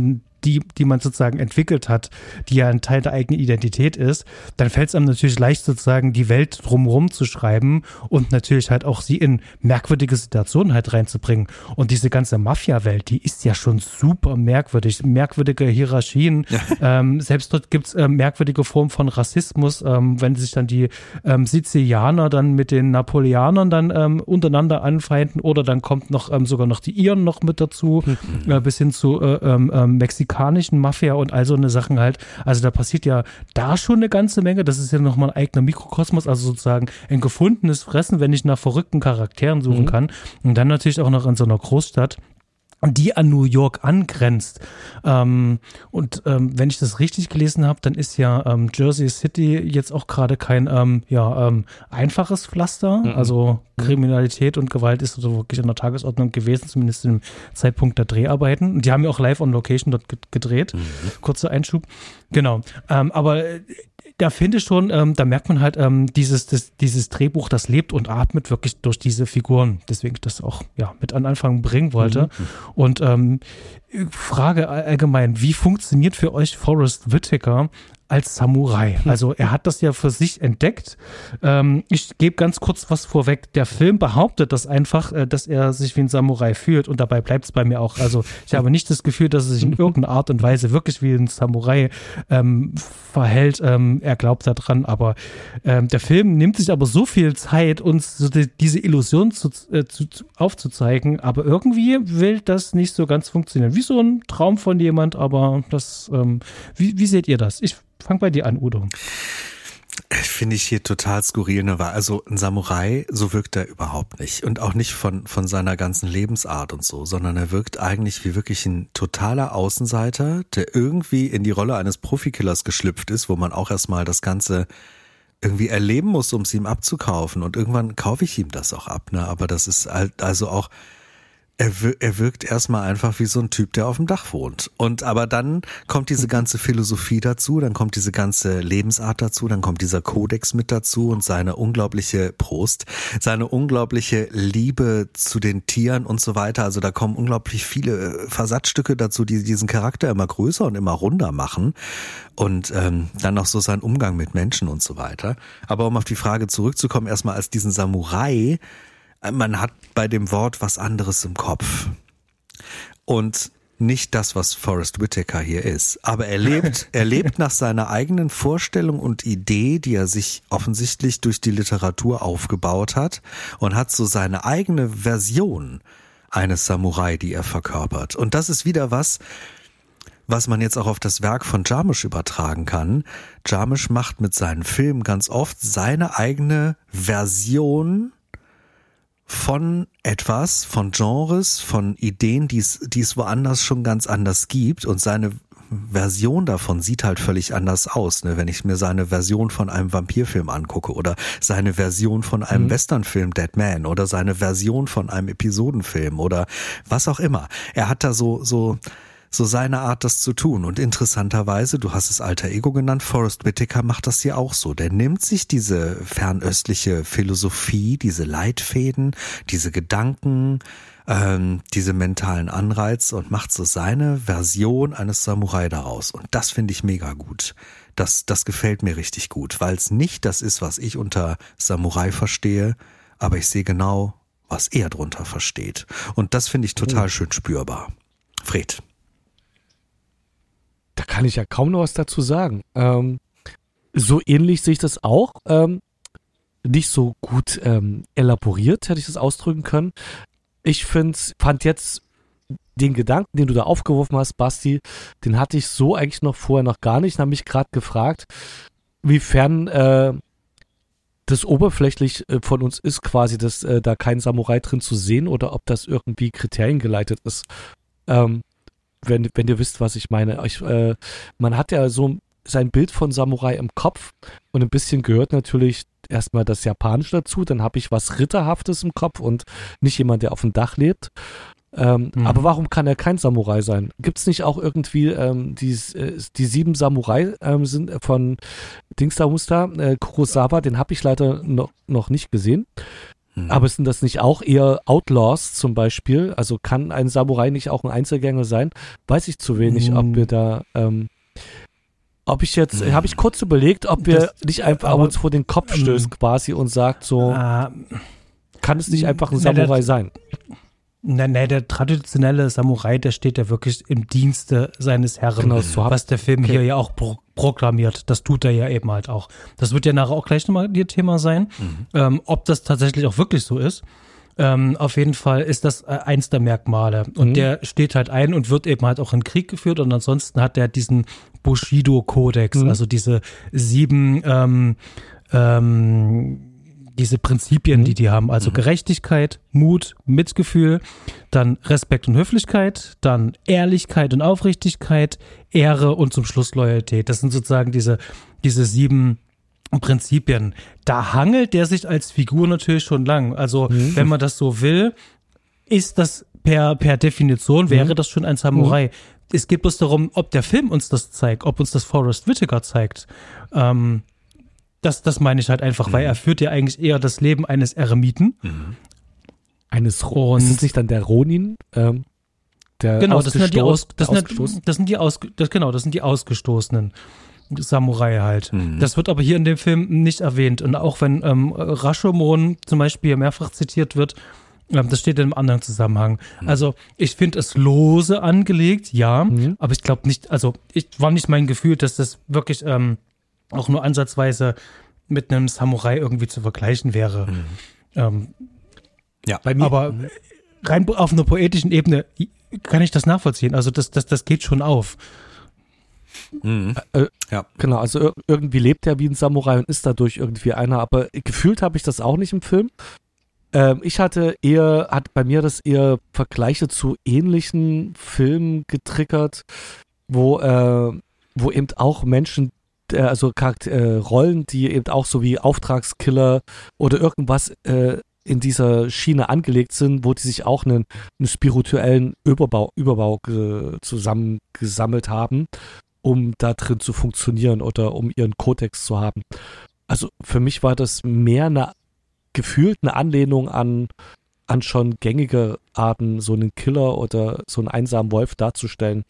die, die man sozusagen entwickelt hat, die ja ein Teil der eigenen Identität ist, dann fällt es einem natürlich leicht, sozusagen die Welt drumherum zu schreiben und natürlich halt auch sie in merkwürdige Situationen halt reinzubringen. Und diese ganze Mafia-Welt, die ist ja schon super merkwürdig. Merkwürdige Hierarchien. ähm, selbst dort gibt es äh, merkwürdige Formen von Rassismus, ähm, wenn sich dann die ähm, Sizilianer dann mit den Napoleonern dann ähm, untereinander anfeinden oder dann kommt noch ähm, sogar noch die Iren noch mit dazu, mhm. äh, bis hin zu äh, ähm, ähm, mexikanischen Mafia und all so eine Sachen halt. Also da passiert ja da schon eine ganze Menge. Das ist ja nochmal ein eigener Mikrokosmos, also sozusagen ein gefundenes Fressen, wenn ich nach verrückten Charakteren suchen mhm. kann. Und dann natürlich auch noch in so einer Großstadt, die an New York angrenzt. Ähm, und ähm, wenn ich das richtig gelesen habe, dann ist ja ähm, Jersey City jetzt auch gerade kein ähm, ja, ähm, einfaches Pflaster. Mhm. Also Kriminalität und Gewalt ist so wirklich an der Tagesordnung gewesen, zumindest im Zeitpunkt der Dreharbeiten. Und die haben ja auch live on Location dort gedreht. Mhm. Kurzer Einschub. Genau. Ähm, aber da finde ich schon, ähm, da merkt man halt, ähm, dieses, das, dieses Drehbuch, das lebt und atmet wirklich durch diese Figuren. Deswegen ich das auch ja, mit an Anfang bringen wollte. Mhm. Und ähm, Frage allgemein, wie funktioniert für euch Forest Whitaker als Samurai? Also er hat das ja für sich entdeckt. Ähm, ich gebe ganz kurz was vorweg. Der Film behauptet das einfach, äh, dass er sich wie ein Samurai fühlt und dabei bleibt es bei mir auch. Also ich habe nicht das Gefühl, dass er sich in irgendeiner Art und Weise wirklich wie ein Samurai ähm, verhält. Ähm, er glaubt daran, aber ähm, der Film nimmt sich aber so viel Zeit, uns so die, diese Illusion zu, äh, zu, zu, aufzuzeigen, aber irgendwie will das nicht so ganz funktionieren. Wie so ein Traum von jemand, aber das, ähm, wie, wie seht ihr das? Ich Fang bei dir an, Udo. Finde ich hier total skurril. Ne? Also ein Samurai, so wirkt er überhaupt nicht. Und auch nicht von, von seiner ganzen Lebensart und so, sondern er wirkt eigentlich wie wirklich ein totaler Außenseiter, der irgendwie in die Rolle eines Profikillers geschlüpft ist, wo man auch erstmal das Ganze irgendwie erleben muss, um es ihm abzukaufen. Und irgendwann kaufe ich ihm das auch ab. Ne? Aber das ist halt also auch Er, wir, er wirkt erstmal einfach wie so ein Typ, der auf dem Dach wohnt. Und aber dann kommt diese ganze Philosophie dazu, dann kommt diese ganze Lebensart dazu, dann kommt dieser Kodex mit dazu und seine unglaubliche Prost, seine unglaubliche Liebe zu den Tieren und so weiter. Also da kommen unglaublich viele Versatzstücke dazu, die diesen Charakter immer größer und immer runder machen. Und ähm, dann noch so sein Umgang mit Menschen und so weiter. Aber um auf die Frage zurückzukommen, erstmal als diesen Samurai, man hat bei dem Wort was anderes im Kopf. Und nicht das, was Forest Whitaker hier ist. Aber er lebt, er lebt nach seiner eigenen Vorstellung und Idee, die er sich offensichtlich durch die Literatur aufgebaut hat und hat so seine eigene Version eines Samurai, die er verkörpert. Und das ist wieder was, was man jetzt auch auf das Werk von Jarmusch übertragen kann. Jarmusch macht mit seinen Filmen ganz oft seine eigene Version von etwas, von Genres, von Ideen, die es, die es woanders schon ganz anders gibt, und seine Version davon sieht halt völlig anders aus, ne? Wenn ich mir seine Version von einem Vampirfilm angucke oder seine Version von einem mhm. Westernfilm Dead Man oder seine Version von einem Episodenfilm oder was auch immer. Er hat da so so so seine Art, das zu tun. Und interessanterweise, du hast es Alter Ego genannt, Forest Whitaker macht das hier auch so. Der nimmt sich diese fernöstliche Philosophie, diese Leitfäden, diese Gedanken, ähm, diese mentalen Anreize und macht so seine Version eines Samurai daraus. Und das finde ich mega gut. Das, das gefällt mir richtig gut, weil es nicht das ist, was ich unter Samurai verstehe, aber ich sehe genau, was er drunter versteht. Und das finde ich total oh. schön spürbar. Fred. Da kann ich ja kaum noch was dazu sagen. Ähm, so ähnlich sehe ich das auch. Ähm, nicht so gut ähm, elaboriert, hätte ich das ausdrücken können. Ich find, fand jetzt den Gedanken, den du da aufgeworfen hast, Basti, den hatte ich so eigentlich noch vorher noch gar nicht. Ich habe mich gerade gefragt, wiefern äh, das oberflächlich äh, von uns ist, quasi, dass äh, da kein Samurai drin zu sehen oder ob das irgendwie Kriterien geleitet ist. Ähm, Wenn, wenn ihr wisst, was ich meine. Ich, äh, man hat ja so sein Bild von Samurai im Kopf und ein bisschen gehört natürlich erstmal das Japanische dazu, dann habe ich was Ritterhaftes im Kopf und nicht jemand, der auf dem Dach lebt. Ähm, mhm. Aber warum kann er kein Samurai sein? Gibt es nicht auch irgendwie ähm, die, äh, die sieben Samurai ähm, sind von Dingster Muster, äh, Kurosawa, den habe ich leider noch, noch nicht gesehen. Mhm. Aber sind das nicht auch eher Outlaws zum Beispiel? Also kann ein Samurai nicht auch ein Einzelgänger sein? Weiß ich zu wenig, mhm. ob wir da, ähm, ob ich jetzt, mhm. habe ich kurz überlegt, ob wir das, nicht einfach aber, uns vor den Kopf stößt ähm, quasi und sagt so, äh, kann es nicht einfach ein Samurai der, sein? Nein, nein, der traditionelle Samurai, der steht ja wirklich im Dienste seines Herrn, genau, so was der Film okay. hier ja auch pro- proklamiert. Das tut er ja eben halt auch. Das wird ja nachher auch gleich nochmal ihr Thema sein, mhm. ähm, ob das tatsächlich auch wirklich so ist. Ähm, auf jeden Fall ist das äh, eins der Merkmale. Und mhm. der steht halt ein und wird eben halt auch in Krieg geführt. Und ansonsten hat er diesen Bushido-Kodex, mhm. also diese sieben ähm, ähm, diese Prinzipien, mhm. die die haben, also mhm. Gerechtigkeit, Mut, Mitgefühl, dann Respekt und Höflichkeit, dann Ehrlichkeit und Aufrichtigkeit, Ehre und zum Schluss Loyalität. Das sind sozusagen diese, diese sieben Prinzipien. Da hangelt der sich als Figur natürlich schon lang. Also mhm. wenn man das so will, ist das per, per Definition, wäre mhm. das schon ein Samurai. Mhm. Es geht bloß darum, ob der Film uns das zeigt, ob uns das Forrest Whitaker zeigt. Ähm, Das, das meine ich halt einfach, mhm. weil er führt ja eigentlich eher das Leben eines Eremiten. Mhm. Eines Ronin. Ist es nicht dann der Ronin? Ähm, der genau, das sind ja die, Aus, das sind ja, das sind die Aus, das, genau, das sind die ausgestoßenen Samurai halt. Mhm. Das wird aber hier in dem Film nicht erwähnt. Und auch wenn ähm, Rashomon zum Beispiel mehrfach zitiert wird, ähm, das steht in einem anderen Zusammenhang. Mhm. Also ich finde es lose angelegt, ja, mhm. aber ich glaube nicht, also ich war nicht mein Gefühl, dass das wirklich ähm, auch nur ansatzweise mit einem Samurai irgendwie zu vergleichen wäre. Mhm. Ähm, ja, bei mir. Aber rein auf einer poetischen Ebene kann ich das nachvollziehen. Also das, das, das geht schon auf. Mhm. Äh, ja. Genau, also ir- irgendwie lebt er wie ein Samurai und ist dadurch irgendwie einer, aber gefühlt habe ich das auch nicht im Film. Ähm, ich hatte eher, hat bei mir das eher Vergleiche zu ähnlichen Filmen getriggert, wo, äh, wo eben auch Menschen, also Charakter, äh, Rollen, die eben auch so wie Auftragskiller oder irgendwas äh, in dieser Schiene angelegt sind, wo die sich auch einen, einen spirituellen Überbau, Überbau ge, zusammengesammelt haben, um da drin zu funktionieren oder um ihren Kodex zu haben. Also für mich war das mehr eine gefühlt eine Anlehnung an, an schon gängige Arten, so einen Killer oder so einen einsamen Wolf darzustellen.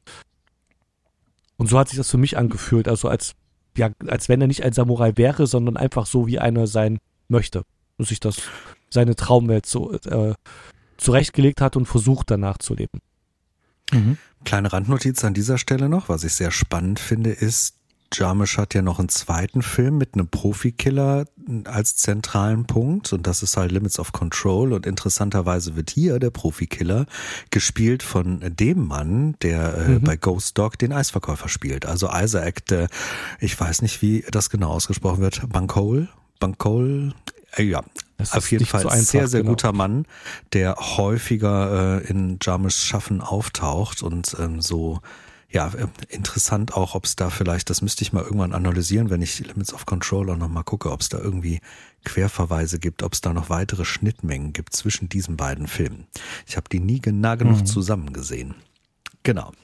Und so hat sich das für mich angefühlt, also als ja, als wenn er nicht ein Samurai wäre, sondern einfach so, wie einer sein möchte. Und sich das, seine Traumwelt so äh, zurechtgelegt hat und versucht, danach zu leben. Mhm. Kleine Randnotiz an dieser Stelle noch, was ich sehr spannend finde, ist, Jarmusch hat ja noch einen zweiten Film mit einem Profikiller als zentralen Punkt und das ist halt Limits of Control und interessanterweise wird hier der Profikiller gespielt von dem Mann, der äh, mhm. bei Ghost Dog den Eisverkäufer spielt. Also Isaac, der, ich weiß nicht, wie das genau ausgesprochen wird, Bankole, Bankole, äh, ja. Auf jeden Fall so einfach, sehr, sehr genau. guter Mann, der häufiger äh, in Jarmuschs Schaffen auftaucht und ähm, so ja, interessant auch, ob es da vielleicht, das müsste ich mal irgendwann analysieren, wenn ich Limits of Control auch nochmal gucke, ob es da irgendwie Querverweise gibt, ob es da noch weitere Schnittmengen gibt zwischen diesen beiden Filmen. Ich habe die nie nah genug mhm. zusammen gesehen. Genau.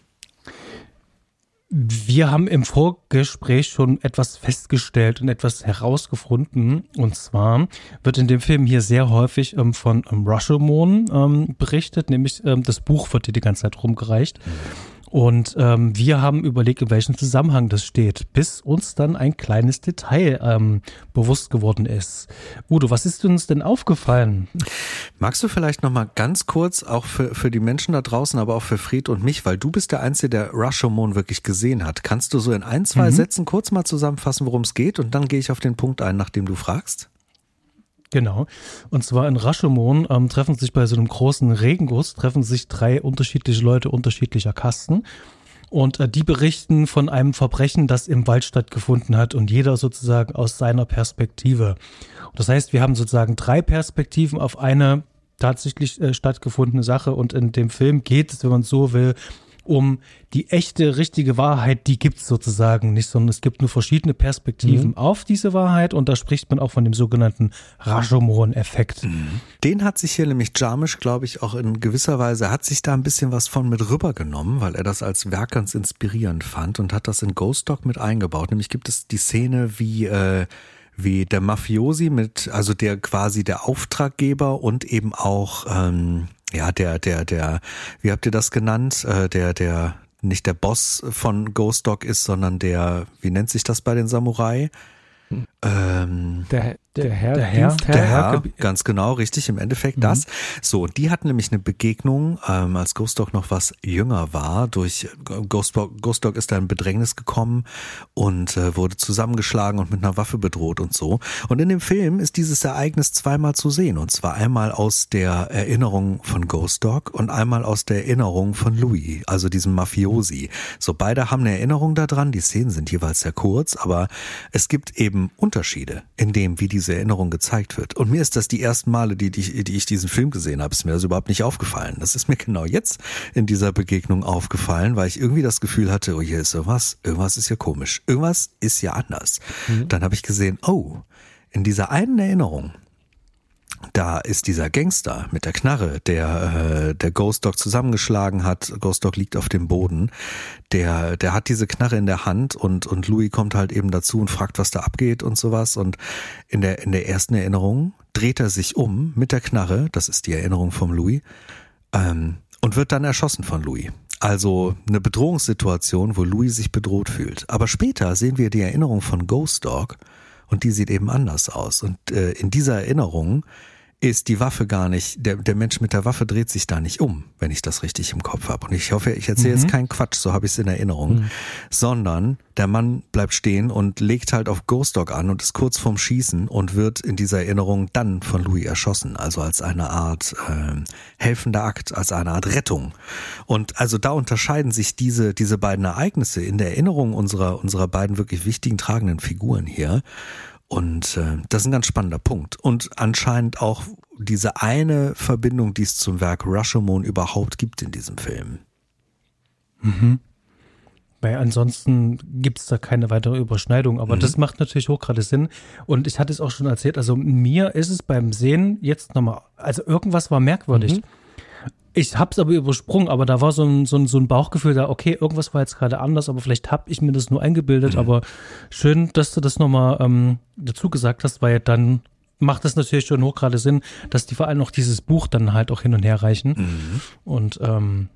Wir haben im Vorgespräch schon etwas festgestellt und etwas herausgefunden. Und zwar wird in dem Film hier sehr häufig ähm, von ähm, Rashomon ähm, berichtet, nämlich ähm, das Buch wird hier die ganze Zeit rumgereicht. Mhm. Und ähm, wir haben überlegt, in welchem Zusammenhang das steht, bis uns dann ein kleines Detail ähm, bewusst geworden ist. Udo, was ist uns denn aufgefallen? Magst du vielleicht nochmal ganz kurz, auch für, für die Menschen da draußen, aber auch für Fred und mich, weil du bist der Einzige, der Rashomon wirklich gesehen hat. Kannst du so in ein, zwei mhm. Sätzen kurz mal zusammenfassen, worum es geht? Und dann gehe ich auf den Punkt ein, nachdem du fragst. Genau. Und zwar in Rashomon ähm, treffen sich bei so einem großen Regenguss, treffen sich drei unterschiedliche Leute unterschiedlicher Kasten. Und äh, die berichten von einem Verbrechen, das im Wald stattgefunden hat und jeder sozusagen aus seiner Perspektive. Und das heißt, wir haben sozusagen drei Perspektiven auf eine tatsächlich äh, stattgefundene Sache. Und in dem Film geht es, wenn man so will, um die echte, richtige Wahrheit, die gibt's sozusagen nicht, sondern es gibt nur verschiedene Perspektiven mhm. auf diese Wahrheit und da spricht man auch von dem sogenannten Rashomon-Effekt. Mhm. Den hat sich hier nämlich Jarmusch, glaube ich, auch in gewisser Weise, hat sich da ein bisschen was von mit rübergenommen, weil er das als Werk ganz inspirierend fand und hat das in Ghost Dog mit eingebaut. Nämlich gibt es die Szene, wie äh, wie der Mafiosi mit, also der quasi der Auftraggeber und eben auch, ähm, ja, der, der, der, wie habt ihr das genannt? Äh, der, der, nicht der Boss von Ghost Dog ist, sondern der, wie nennt sich das bei den Samurai? Ähm, der, der Herr, der Herr, Dienstherr, der Herr, ganz genau, richtig, im Endeffekt mhm. das. So, und die hatten nämlich eine Begegnung, ähm, als Ghost Dog noch was jünger war, durch Ghost Dog, Ghost Dog ist da in Bedrängnis gekommen und äh, wurde zusammengeschlagen und mit einer Waffe bedroht und so. Und in dem Film ist dieses Ereignis zweimal zu sehen, und zwar einmal aus der Erinnerung von Ghost Dog und einmal aus der Erinnerung von Louis, also diesem Mafiosi. So, beide haben eine Erinnerung daran, die Szenen sind jeweils sehr kurz, aber es gibt eben Unterschiede in dem, wie diese Erinnerung gezeigt wird. Und mir ist das die ersten Male, die, die, die ich diesen Film gesehen habe, ist mir das überhaupt nicht aufgefallen. Das ist mir genau jetzt in dieser Begegnung aufgefallen, weil ich irgendwie das Gefühl hatte, oh, hier ist sowas, irgendwas ist hier komisch, irgendwas ist ja anders. Mhm. Dann habe ich gesehen, oh, in dieser einen Erinnerung, da ist dieser Gangster mit der Knarre, der äh, der Ghost Dog zusammengeschlagen hat. Ghost Dog liegt auf dem Boden. Der der hat diese Knarre in der Hand und und Louis kommt halt eben dazu und fragt, was da abgeht und sowas. Und in der in der ersten Erinnerung dreht er sich um mit der Knarre. Das ist die Erinnerung vom Louis ähm, und wird dann erschossen von Louis. Also eine Bedrohungssituation, wo Louis sich bedroht fühlt. Aber später sehen wir die Erinnerung von Ghost Dog. Und die sieht eben anders aus. Und äh, in dieser Erinnerung ist die Waffe gar nicht, der, der Mensch mit der Waffe dreht sich da nicht um, wenn ich das richtig im Kopf habe. Und ich hoffe, ich erzähle mhm. jetzt keinen Quatsch, so habe ich es in Erinnerung, mhm. sondern der Mann bleibt stehen und legt halt auf Ghost Dog an und ist kurz vorm Schießen und wird in dieser Erinnerung dann von Louis erschossen. Also als eine Art äh, helfender Akt, als eine Art Rettung. Und also da unterscheiden sich diese, diese beiden Ereignisse in der Erinnerung unserer, unserer beiden wirklich wichtigen tragenden Figuren hier. Und äh, das ist ein ganz spannender Punkt. Und anscheinend auch diese eine Verbindung, die es zum Werk Rashomon überhaupt gibt in diesem Film. Mhm. Weil ansonsten gibt es da keine weitere Überschneidung. Aber mhm. das macht natürlich hochgradig Sinn. Und ich hatte es auch schon erzählt, also mir ist es beim Sehen jetzt nochmal, also irgendwas war merkwürdig. Mhm. Ich hab's aber übersprungen, aber da war so ein, so ein, so ein Bauchgefühl da, okay, irgendwas war jetzt gerade anders, aber vielleicht habe ich mir das nur eingebildet, mhm. aber schön, dass du das nochmal ähm, dazu gesagt hast, weil dann macht es natürlich schon hochgradig Sinn, dass die vor allem noch dieses Buch dann halt auch hin und her reichen. Mhm. Und ähm,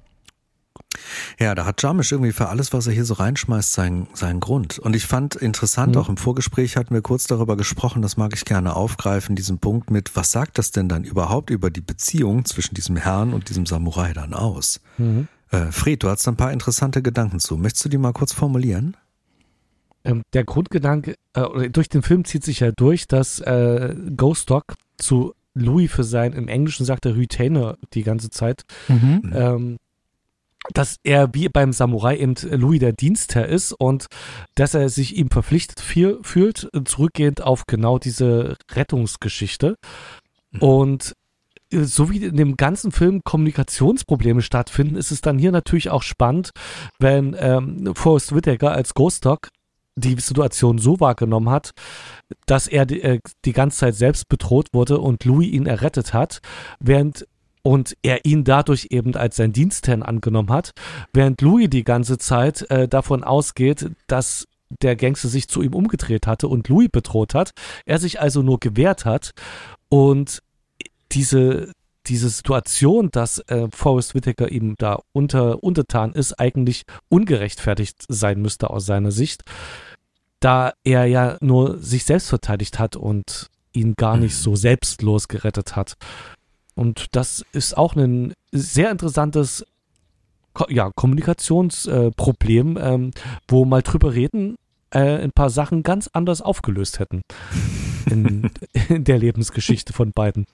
ja, da hat Jarmusch irgendwie für alles, was er hier so reinschmeißt, seinen, seinen Grund. Und ich fand interessant, mhm. auch im Vorgespräch hatten wir kurz darüber gesprochen, das mag ich gerne aufgreifen, diesen Punkt mit, was sagt das denn dann überhaupt über die Beziehung zwischen diesem Herrn und diesem Samurai dann aus? Mhm. Äh, Fred, du hast ein paar interessante Gedanken zu. Möchtest du die mal kurz formulieren? Ähm, der Grundgedanke, äh, durch den Film zieht sich ja durch, dass äh, Ghost Dog zu Louis für sein, im Englischen sagt er Retainer die ganze Zeit, mhm. ähm, dass er wie beim Samurai eben Louis der Dienstherr ist und dass er sich ihm verpflichtet viel, fühlt, zurückgehend auf genau diese Rettungsgeschichte. Mhm. Und so wie in dem ganzen Film Kommunikationsprobleme stattfinden, ist es dann hier natürlich auch spannend, wenn ähm, Forrest Whitaker als Ghost Dog die Situation so wahrgenommen hat, dass er die, äh, die ganze Zeit selbst bedroht wurde und Louis ihn errettet hat, während und er ihn dadurch eben als sein Dienstherrn angenommen hat, während Louis die ganze Zeit äh, davon ausgeht, dass der Gangster sich zu ihm umgedreht hatte und Louis bedroht hat, er sich also nur gewehrt hat und diese, diese Situation, dass äh, Forrest Whitaker ihm da unter, untertan ist, eigentlich ungerechtfertigt sein müsste aus seiner Sicht, da er ja nur sich selbst verteidigt hat und ihn gar nicht so selbstlos gerettet hat. Und das ist auch ein sehr interessantes Ko- ja, Kommunikationsproblem, äh, ähm, wo mal drüber reden, äh, ein paar Sachen ganz anders aufgelöst hätten in, in der Lebensgeschichte von beiden.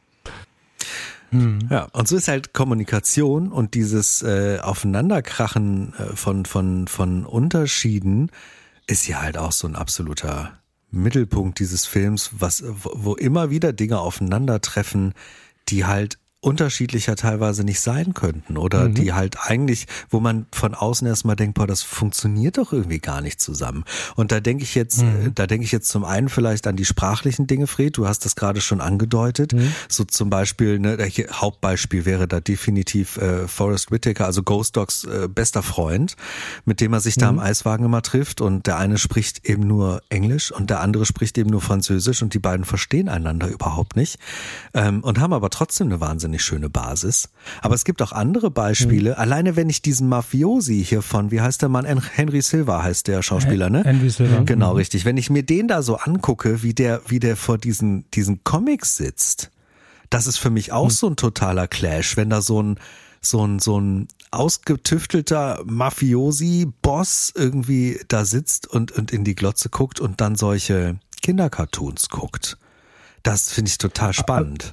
Hm. Ja, und so ist halt Kommunikation und dieses äh, Aufeinanderkrachen äh, von, von, von Unterschieden ist ja halt auch so ein absoluter Mittelpunkt dieses Films, was, wo immer wieder Dinge aufeinandertreffen, die halt unterschiedlicher teilweise nicht sein könnten oder mhm. die halt eigentlich, wo man von außen erstmal denkt, boah, das funktioniert doch irgendwie gar nicht zusammen. Und da denke ich jetzt, mhm. da denke ich jetzt zum einen vielleicht an die sprachlichen Dinge, Fred, du hast das gerade schon angedeutet, mhm. so zum Beispiel, ne, Hauptbeispiel wäre da definitiv äh, Forrest Whitaker, also Ghost Dogs äh, bester Freund, mit dem er sich da mhm. im Eiswagen immer trifft und der eine spricht eben nur Englisch und der andere spricht eben nur Französisch und die beiden verstehen einander überhaupt nicht ähm, und haben aber trotzdem eine wahnsinnige nicht schöne Basis. Aber es gibt auch andere Beispiele. Mhm. Alleine wenn ich diesen Mafiosi hier von, wie heißt der Mann? Henry Silva heißt der Schauspieler, ne? Henry Silva. Genau, mhm. richtig. Wenn ich mir den da so angucke, wie der, wie der vor diesen, diesen Comics sitzt, das ist für mich auch mhm. so ein totaler Clash, wenn da so ein, so ein, so ein ausgetüftelter Mafiosi-Boss irgendwie da sitzt und, und in die Glotze guckt und dann solche Kindercartoons guckt. Das finde ich total spannend.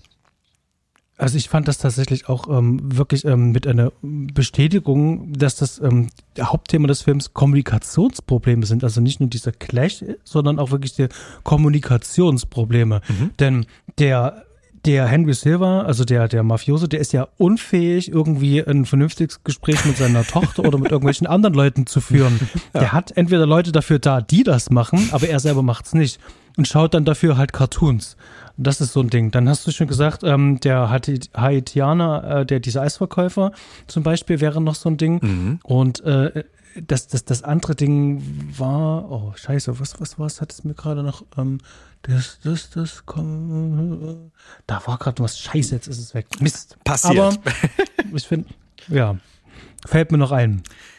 Also ich fand das tatsächlich auch ähm, wirklich ähm, mit einer Bestätigung, dass das ähm, Hauptthema des Films Kommunikationsprobleme sind. Also nicht nur dieser Clash, sondern auch wirklich die Kommunikationsprobleme. Mhm. Denn der der Henry Silva, also der der Mafioso, der ist ja unfähig, irgendwie ein vernünftiges Gespräch mit seiner Tochter oder mit irgendwelchen anderen Leuten zu führen. Ja. Der hat entweder Leute dafür da, die das machen, aber er selber macht's nicht. Und schaut dann dafür halt Cartoons. Das ist so ein Ding. Dann hast du schon gesagt, ähm, der Haitianer, äh, der dieser Eisverkäufer zum Beispiel wäre noch so ein Ding. Mhm. Und äh, das, das, das andere Ding war, oh scheiße, was, was, was hat es mir gerade noch, ähm, das, das, das, komm, da war gerade was, scheiße, jetzt ist es weg. Mist. Passiert. Aber ich finde, ja, fällt mir noch ein.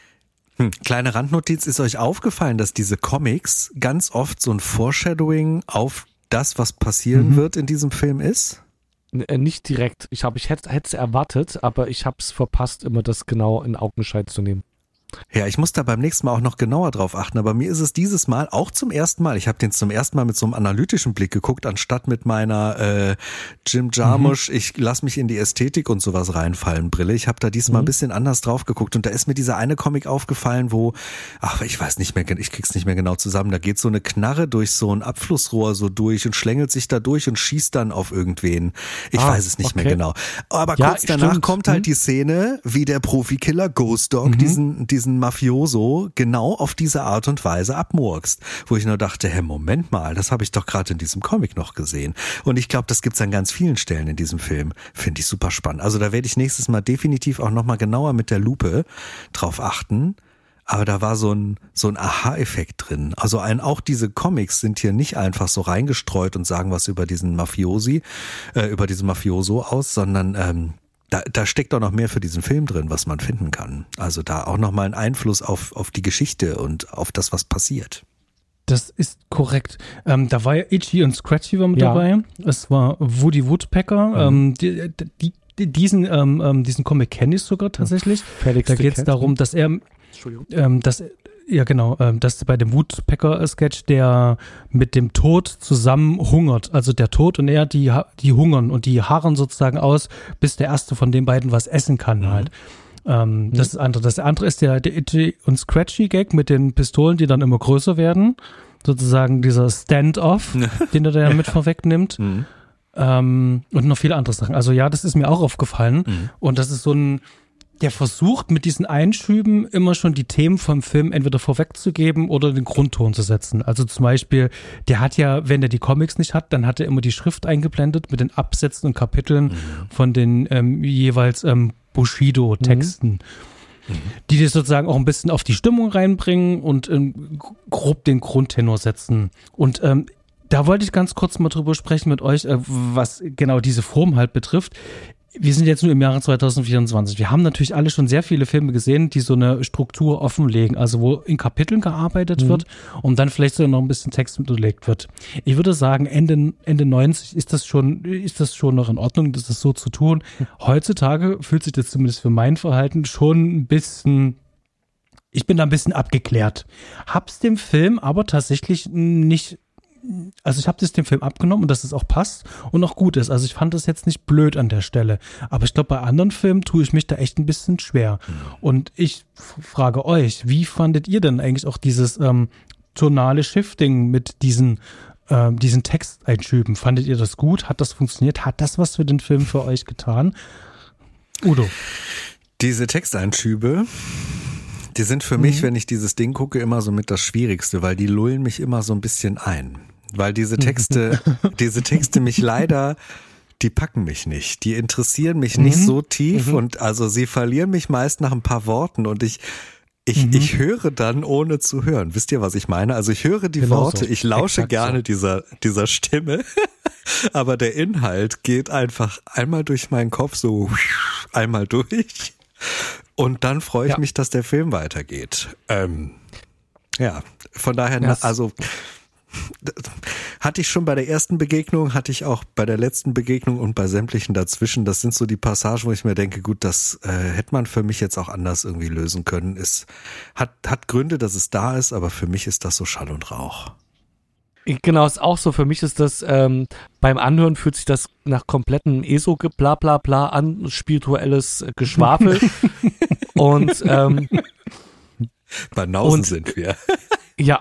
Hm. Kleine Randnotiz, ist euch aufgefallen, dass diese Comics ganz oft so ein Foreshadowing auf das, was passieren mhm. wird in diesem Film ist? Nicht direkt. Ich habe, ich hätte es erwartet, aber ich habe es verpasst, immer das genau in Augenschein zu nehmen. Ja, ich muss da beim nächsten Mal auch noch genauer drauf achten, aber mir ist es dieses Mal auch zum ersten Mal, ich habe den zum ersten Mal mit so einem analytischen Blick geguckt, anstatt mit meiner äh, Jim Jarmusch, mhm. ich lass mich in die Ästhetik und sowas reinfallen Brille. Ich habe da diesmal mhm. ein bisschen anders drauf geguckt und da ist mir dieser eine Comic aufgefallen, wo, ach, ich weiß nicht mehr, ich krieg's nicht mehr genau zusammen, da geht so eine Knarre durch so ein Abflussrohr so durch und schlängelt sich da durch und schießt dann auf irgendwen. Ich ah, weiß es nicht okay. mehr genau. Aber ja, kurz danach stimmt. kommt halt mhm. die Szene, wie der Profikiller Ghost Dog mhm. diesen, diesen Mafioso genau auf diese Art und Weise abmurkst, wo ich nur dachte, hey, Moment mal, das habe ich doch gerade in diesem Comic noch gesehen. Und ich glaube, das gibt's an ganz vielen Stellen in diesem Film. Finde ich super spannend. Also da werde ich nächstes Mal definitiv auch nochmal genauer mit der Lupe drauf achten. Aber da war so ein so ein Aha-Effekt drin. Also ein, auch diese Comics sind hier nicht einfach so reingestreut und sagen was über diesen Mafiosi, äh, über diesen Mafioso aus, sondern ähm, Da, da steckt auch noch mehr für diesen Film drin, was man finden kann. Also da auch nochmal ein Einfluss auf, auf die Geschichte und auf das, was passiert. Das ist korrekt. Ähm, da war ja Itchy und Scratchy war mit ja. dabei. Es war Woody Woodpecker. Mhm. Ähm, die, die, die, diesen, ähm, diesen Comic kenne ich sogar tatsächlich. Felix da geht es darum, dass er, ähm, dass Ja, genau. Das bei dem Woodpecker-Sketch, der mit dem Tod zusammen hungert. Also der Tod und er, die, die hungern und die harren sozusagen aus, bis der erste von den beiden was essen kann mhm. halt. Ähm, mhm. Das ist das andere. Das andere ist der, der Itchy und Scratchy-Gag mit den Pistolen, die dann immer größer werden. Sozusagen dieser Stand-off, den er da mit vorwegnimmt. Mhm. Ähm, und noch viele andere Sachen. Also ja, das ist mir auch aufgefallen. Mhm. Und das ist so ein der versucht mit diesen Einschüben immer schon die Themen vom Film entweder vorwegzugeben oder den Grundton zu setzen. Also zum Beispiel, der hat ja, wenn er die Comics nicht hat, dann hat er immer die Schrift eingeblendet mit den Absätzen und Kapiteln mhm. von den ähm, jeweils ähm, Bushido-Texten, mhm. die dir sozusagen auch ein bisschen auf die Stimmung reinbringen und ähm, grob den Grundtenor setzen. Und ähm, da wollte ich ganz kurz mal drüber sprechen mit euch, äh, was genau diese Form halt betrifft. Wir sind jetzt nur im Jahre zwanzig vierundzwanzig. Wir haben natürlich alle schon sehr viele Filme gesehen, die so eine Struktur offenlegen, also wo in Kapiteln gearbeitet mhm. wird und dann vielleicht sogar noch ein bisschen Text unterlegt wird. Ich würde sagen, Ende, Ende neunzig ist das schon, ist das schon noch in Ordnung, das ist so zu tun. Heutzutage fühlt sich das zumindest für mein Verhalten schon ein bisschen, ich bin da ein bisschen abgeklärt. Hab's dem Film aber tatsächlich nicht Also ich habe das dem Film abgenommen und dass es auch passt und auch gut ist. Also ich fand das jetzt nicht blöd an der Stelle. Aber ich glaube, bei anderen Filmen tue ich mich da echt ein bisschen schwer. Mhm. Und ich f- frage euch, wie fandet ihr denn eigentlich auch dieses ähm, tonale Shifting mit diesen ähm, diesen Texteinschüben. Fandet ihr das gut? Hat das funktioniert? Hat das was für den Film für euch getan? Udo. Diese Texteinschübe, die sind für mhm. mich, wenn ich dieses Ding gucke, immer so mit das Schwierigste, weil die lullen mich immer so ein bisschen ein. Weil diese Texte, diese Texte mich leider, die packen mich nicht. Die interessieren mich mhm. nicht so tief mhm. und also sie verlieren mich meist nach ein paar Worten und ich Ich, mhm. ich höre dann, ohne zu hören. Wisst ihr, was ich meine? Also ich höre die genau Worte, so. ich lausche Exakt gerne so. dieser, dieser Stimme, aber der Inhalt geht einfach einmal durch meinen Kopf so einmal durch und dann freue ich ja. mich, dass der Film weitergeht. Ähm, ja, von daher, yes. also hatte ich schon bei der ersten Begegnung, hatte ich auch bei der letzten Begegnung und bei sämtlichen dazwischen. Das sind so die Passagen, wo ich mir denke, gut, das äh, hätte man für mich jetzt auch anders irgendwie lösen können. Es hat, hat Gründe, dass es da ist, aber für mich ist das so Schall und Rauch. Genau, ist auch so. Für mich ist das, ähm, beim Anhören fühlt sich das nach komplettem E S O bla bla bla an, spirituelles Geschwafel. und ähm, Banausen und, sind wir. Ja.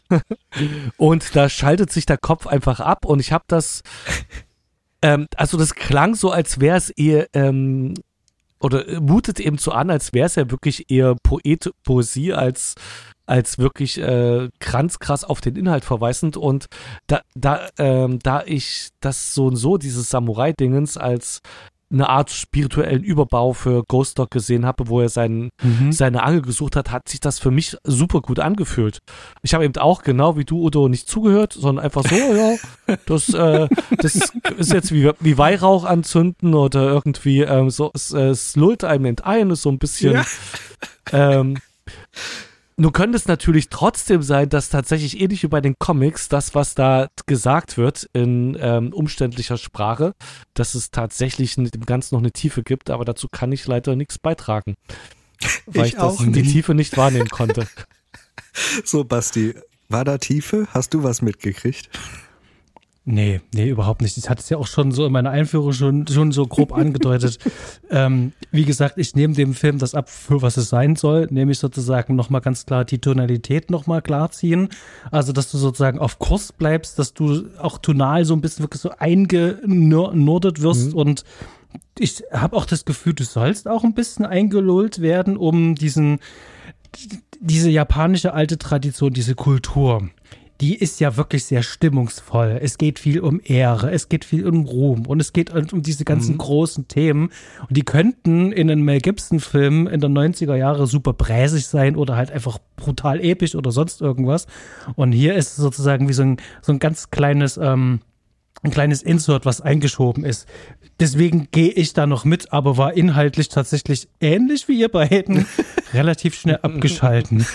Und da schaltet sich der Kopf einfach ab und ich habe das, ähm, also das klang so, als wäre es eher, ähm, oder mutet eben so an, als wäre es ja wirklich eher Poet, Poesie als, als wirklich äh, kranzkrass auf den Inhalt verweisend und da, da, ähm, da ich das so und so, dieses Samurai-Dingens als eine Art spirituellen Überbau für Ghost Dog gesehen habe, wo er seinen, mhm. seine Angel gesucht hat, hat sich das für mich super gut angefühlt. Ich habe eben auch, genau wie du, Udo, nicht zugehört, sondern einfach so, ja, das, äh, das ist jetzt wie, wie Weihrauch anzünden oder irgendwie ähm, so, es, es lullt einem eben ein, ist so ein bisschen ja. ähm, nun könnte es natürlich trotzdem sein, dass tatsächlich ähnlich wie bei den Comics, das, was da gesagt wird in ähm, umständlicher Sprache, dass es tatsächlich dem Ganzen noch eine Tiefe gibt, aber dazu kann ich leider nichts beitragen, weil ich, ich das, die Tiefe nicht wahrnehmen konnte. So, Basti, war da Tiefe? Hast du was mitgekriegt? Nee, nee, überhaupt nicht. Ich hatte es ja auch schon so in meiner Einführung schon, schon so grob angedeutet. ähm, wie gesagt, ich nehme dem Film das ab, für was es sein soll, nämlich sozusagen nochmal ganz klar die Tonalität nochmal klar ziehen. Also, dass du sozusagen auf Kurs bleibst, dass du auch tonal so ein bisschen wirklich so eingenordet wirst mhm. und ich habe auch das Gefühl, du sollst auch ein bisschen eingelullt werden, um diesen, diese japanische alte Tradition, diese Kultur. Die ist ja wirklich sehr stimmungsvoll. Es geht viel um Ehre, es geht viel um Ruhm und es geht um diese ganzen mhm. großen Themen. Und die könnten in einem Mel Gibson-Film in den neunziger Jahre super bräsig sein oder halt einfach brutal episch oder sonst irgendwas. Und hier ist es sozusagen wie so ein, so ein ganz kleines, ähm, ein kleines Insert, was eingeschoben ist. Deswegen gehe ich da noch mit, aber war inhaltlich tatsächlich ähnlich wie ihr beiden relativ schnell abgeschalten.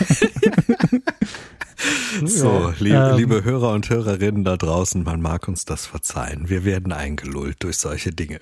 So, liebe, ähm, liebe Hörer und Hörerinnen da draußen, man mag uns das verzeihen. Wir werden eingelullt durch solche Dinge.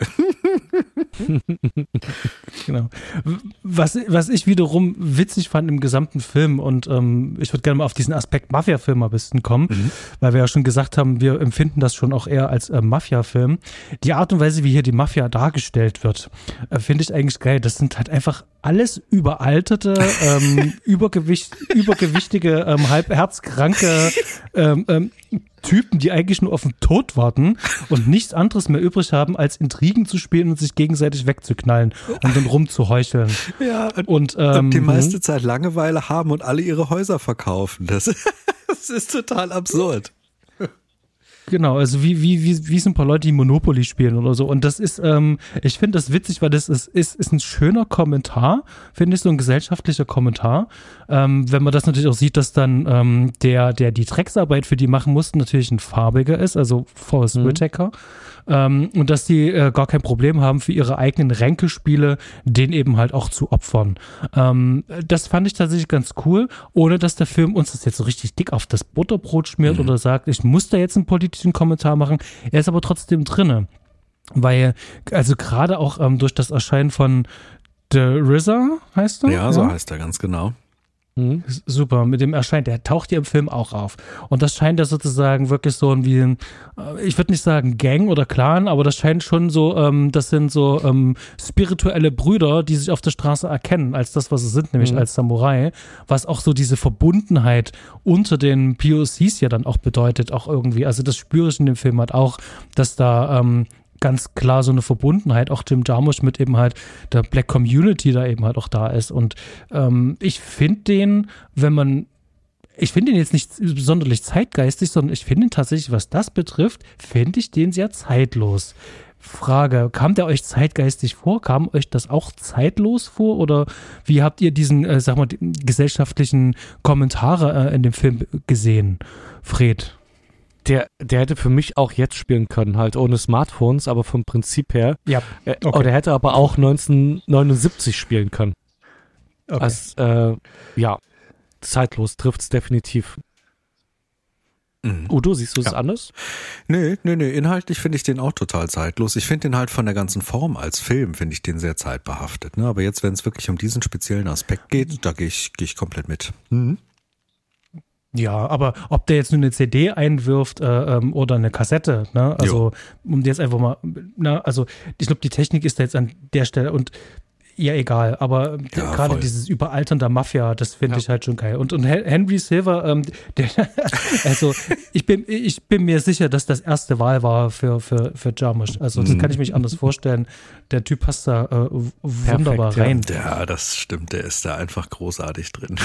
Genau. Was, was ich wiederum witzig fand im gesamten Film und ähm, ich würde gerne mal auf diesen Aspekt Mafia-Film ein bisschen kommen, mhm. weil wir ja schon gesagt haben, wir empfinden das schon auch eher als äh, Mafia-Film. Die Art und Weise, wie hier die Mafia dargestellt wird, äh, finde ich eigentlich geil. Das sind halt einfach alles überaltete, ähm, übergewicht, übergewichtige, ähm, halb herzkranke ähm, ähm, Typen, die eigentlich nur auf den Tod warten und nichts anderes mehr übrig haben, als Intrigen zu spielen und sich gegenseitig wegzuknallen und dann rumzuheucheln. Ja, und, und, ähm, und die meiste Zeit Langeweile haben und alle ihre Häuser verkaufen. Das, das ist total absurd. Genau, also wie, wie, wie, wie es ein paar Leute, die Monopoly spielen oder so. Und das ist, ähm, ich finde das witzig, weil das ist, ist, ist ein schöner Kommentar, finde ich, so ein gesellschaftlicher Kommentar. Ähm, wenn man das natürlich auch sieht, dass dann ähm, der, der die Drecksarbeit für die machen muss, natürlich ein farbiger ist, also Forrest mhm. Whitaker. Ähm, und dass die äh, gar kein Problem haben, für ihre eigenen Ränkespiele den eben halt auch zu opfern. Ähm, das fand ich tatsächlich ganz cool, ohne dass der Film uns das jetzt so richtig dick auf das Butterbrot schmiert mhm. oder sagt, ich muss da jetzt einen politischen Kommentar machen. Er ist aber trotzdem drinne. Weil, also gerade auch ähm, durch das Erscheinen von The R Z A, heißt er? Ja, so ja? heißt er ganz genau. Mhm. Super, mit dem erscheint, der taucht ja im Film auch auf. Und das scheint ja sozusagen wirklich so ein, wie ein, ich würde nicht sagen Gang oder Clan, aber das scheint schon so, ähm, das sind so ähm, spirituelle Brüder, die sich auf der Straße erkennen, als das, was sie sind, nämlich Mhm. als Samurai, was auch so diese Verbundenheit unter den P O Cs ja dann auch bedeutet, auch irgendwie. Also das spüre ich in dem Film halt auch, dass da ähm, ganz klar so eine Verbundenheit, auch Jim Jarmusch mit eben halt der Black Community da eben halt auch da ist. Und ähm, ich finde den, wenn man, ich finde den jetzt nicht sonderlich zeitgeistig, sondern ich finde ihn tatsächlich, was das betrifft, finde ich den sehr zeitlos. Frage, kam der euch zeitgeistig vor? Kam euch das auch zeitlos vor? Oder wie habt ihr diesen, äh, sag mal, die gesellschaftlichen Kommentare äh, in dem Film gesehen, Fred? Der, der hätte für mich auch jetzt spielen können, halt ohne Smartphones, aber vom Prinzip her. Ja. Äh, Okay. Oder hätte aber auch neunzehnhundertneunundsiebzig spielen können. Okay. Also, äh, ja, zeitlos trifft's definitiv. Mhm. Udo, siehst du es Ja. anders? Nee, nee, nee, inhaltlich finde ich den auch total zeitlos. Ich finde den halt von der ganzen Form als Film, finde ich den sehr zeitbehaftet. Ne? Aber jetzt, wenn es wirklich um diesen speziellen Aspekt geht, da gehe ich, gehe ich komplett mit. Mhm. Ja, aber ob der jetzt nur eine C D einwirft äh, ähm, oder eine Kassette, ne? Also um dir jetzt einfach mal, na, also ich glaube, die Technik ist da jetzt an der Stelle und ja, egal, aber Ja, gerade voll. dieses Überaltern der Mafia, das finde Ja. ich halt schon geil. Und, und Hen- Henry Silver, ähm, der, also ich bin, ich bin mir sicher, dass das erste Wahl war für, für, für Jarmusch. Also das Mhm. kann ich mich anders vorstellen. Der Typ passt da äh, w- wunderbar Perfekt, ja. rein. Ja, das stimmt, der ist da einfach großartig drin.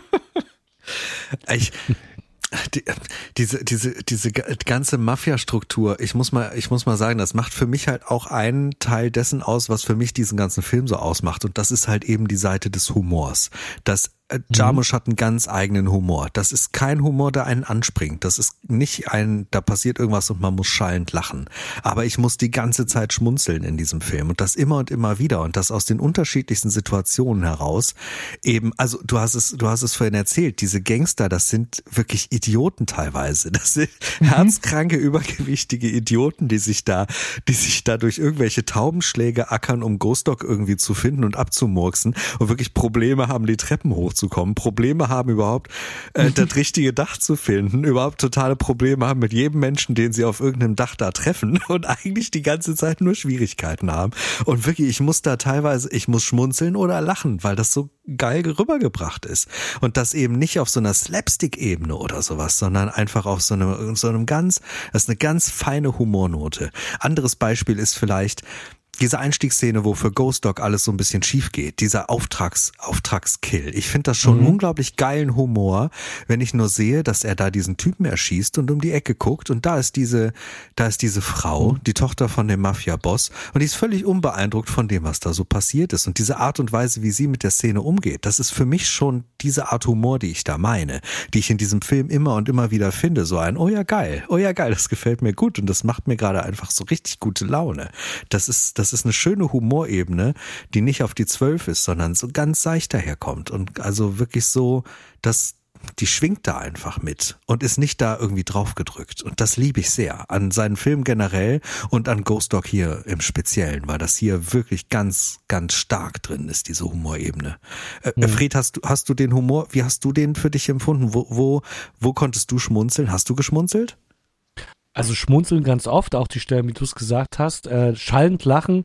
ich, die, diese, diese, diese ganze Mafia-Struktur, ich muss mal, ich muss mal sagen, das macht für mich halt auch einen Teil dessen aus, was für mich diesen ganzen Film so ausmacht. Und das ist halt eben die Seite des Humors. Das äh, Jarmusch hat einen ganz eigenen Humor. Das ist kein Humor, der einen anspringt. Das ist nicht ein, da passiert irgendwas und man muss schallend lachen. Aber ich muss die ganze Zeit schmunzeln in diesem Film und das immer und immer wieder und das aus den unterschiedlichsten Situationen heraus. Eben, also du hast es, du hast es vorhin erzählt, diese Gangster, das sind wirklich Idioten teilweise. Das sind herzkranke, übergewichtige Idioten, die sich da, die sich da durch irgendwelche Taubenschläge ackern, um Ghost Dog irgendwie zu finden und abzumurksen und wirklich Probleme haben, die Treppen hochzukommen, Probleme haben überhaupt äh, das richtige Dach zu finden, überhaupt totale Probleme haben mit jedem Menschen, den sie auf irgendeinem Dach da treffen und eigentlich die ganze Zeit nur Schwierigkeiten haben. Und wirklich, ich muss da teilweise, ich muss schmunzeln oder lachen, weil das so geil rübergebracht ist. Und das eben nicht auf so einer Slapstick-Ebene oder sowas, sondern einfach auf so einem, so einem ganz, das ist eine ganz feine Humornote. Anderes Beispiel ist vielleicht diese Einstiegsszene, wo für Ghost Dog alles so ein bisschen schief geht, dieser Auftrags, Auftragskill. Ich finde das schon Mhm. unglaublich geilen Humor, wenn ich nur sehe, dass er da diesen Typen erschießt und um die Ecke guckt und da ist diese, da ist diese Frau, Mhm. die Tochter von dem Mafia-Boss und die ist völlig unbeeindruckt von dem, was da so passiert ist und diese Art und Weise, wie sie mit der Szene umgeht, das ist für mich schon diese Art Humor, die ich da meine, die ich in diesem Film immer und immer wieder finde, so ein, oh ja geil, oh ja geil, das gefällt mir gut und das macht mir gerade einfach so richtig gute Laune. Das ist, das ist eine schöne Humorebene, die nicht auf die zwölf ist, sondern so ganz seicht daherkommt und also wirklich so, dass die schwingt da einfach mit und ist nicht da irgendwie draufgedrückt. Und das liebe ich sehr an seinen Film generell und an Ghost Dog hier im Speziellen, weil das hier wirklich ganz, ganz stark drin ist, diese Humorebene. Äh, Mhm. Fred, hast du, hast du den Humor, wie hast du den für dich empfunden? Wo, wo, wo konntest du schmunzeln? Hast du geschmunzelt? Also schmunzeln ganz oft, auch die Stellen, wie du es gesagt hast, äh, schallend lachen,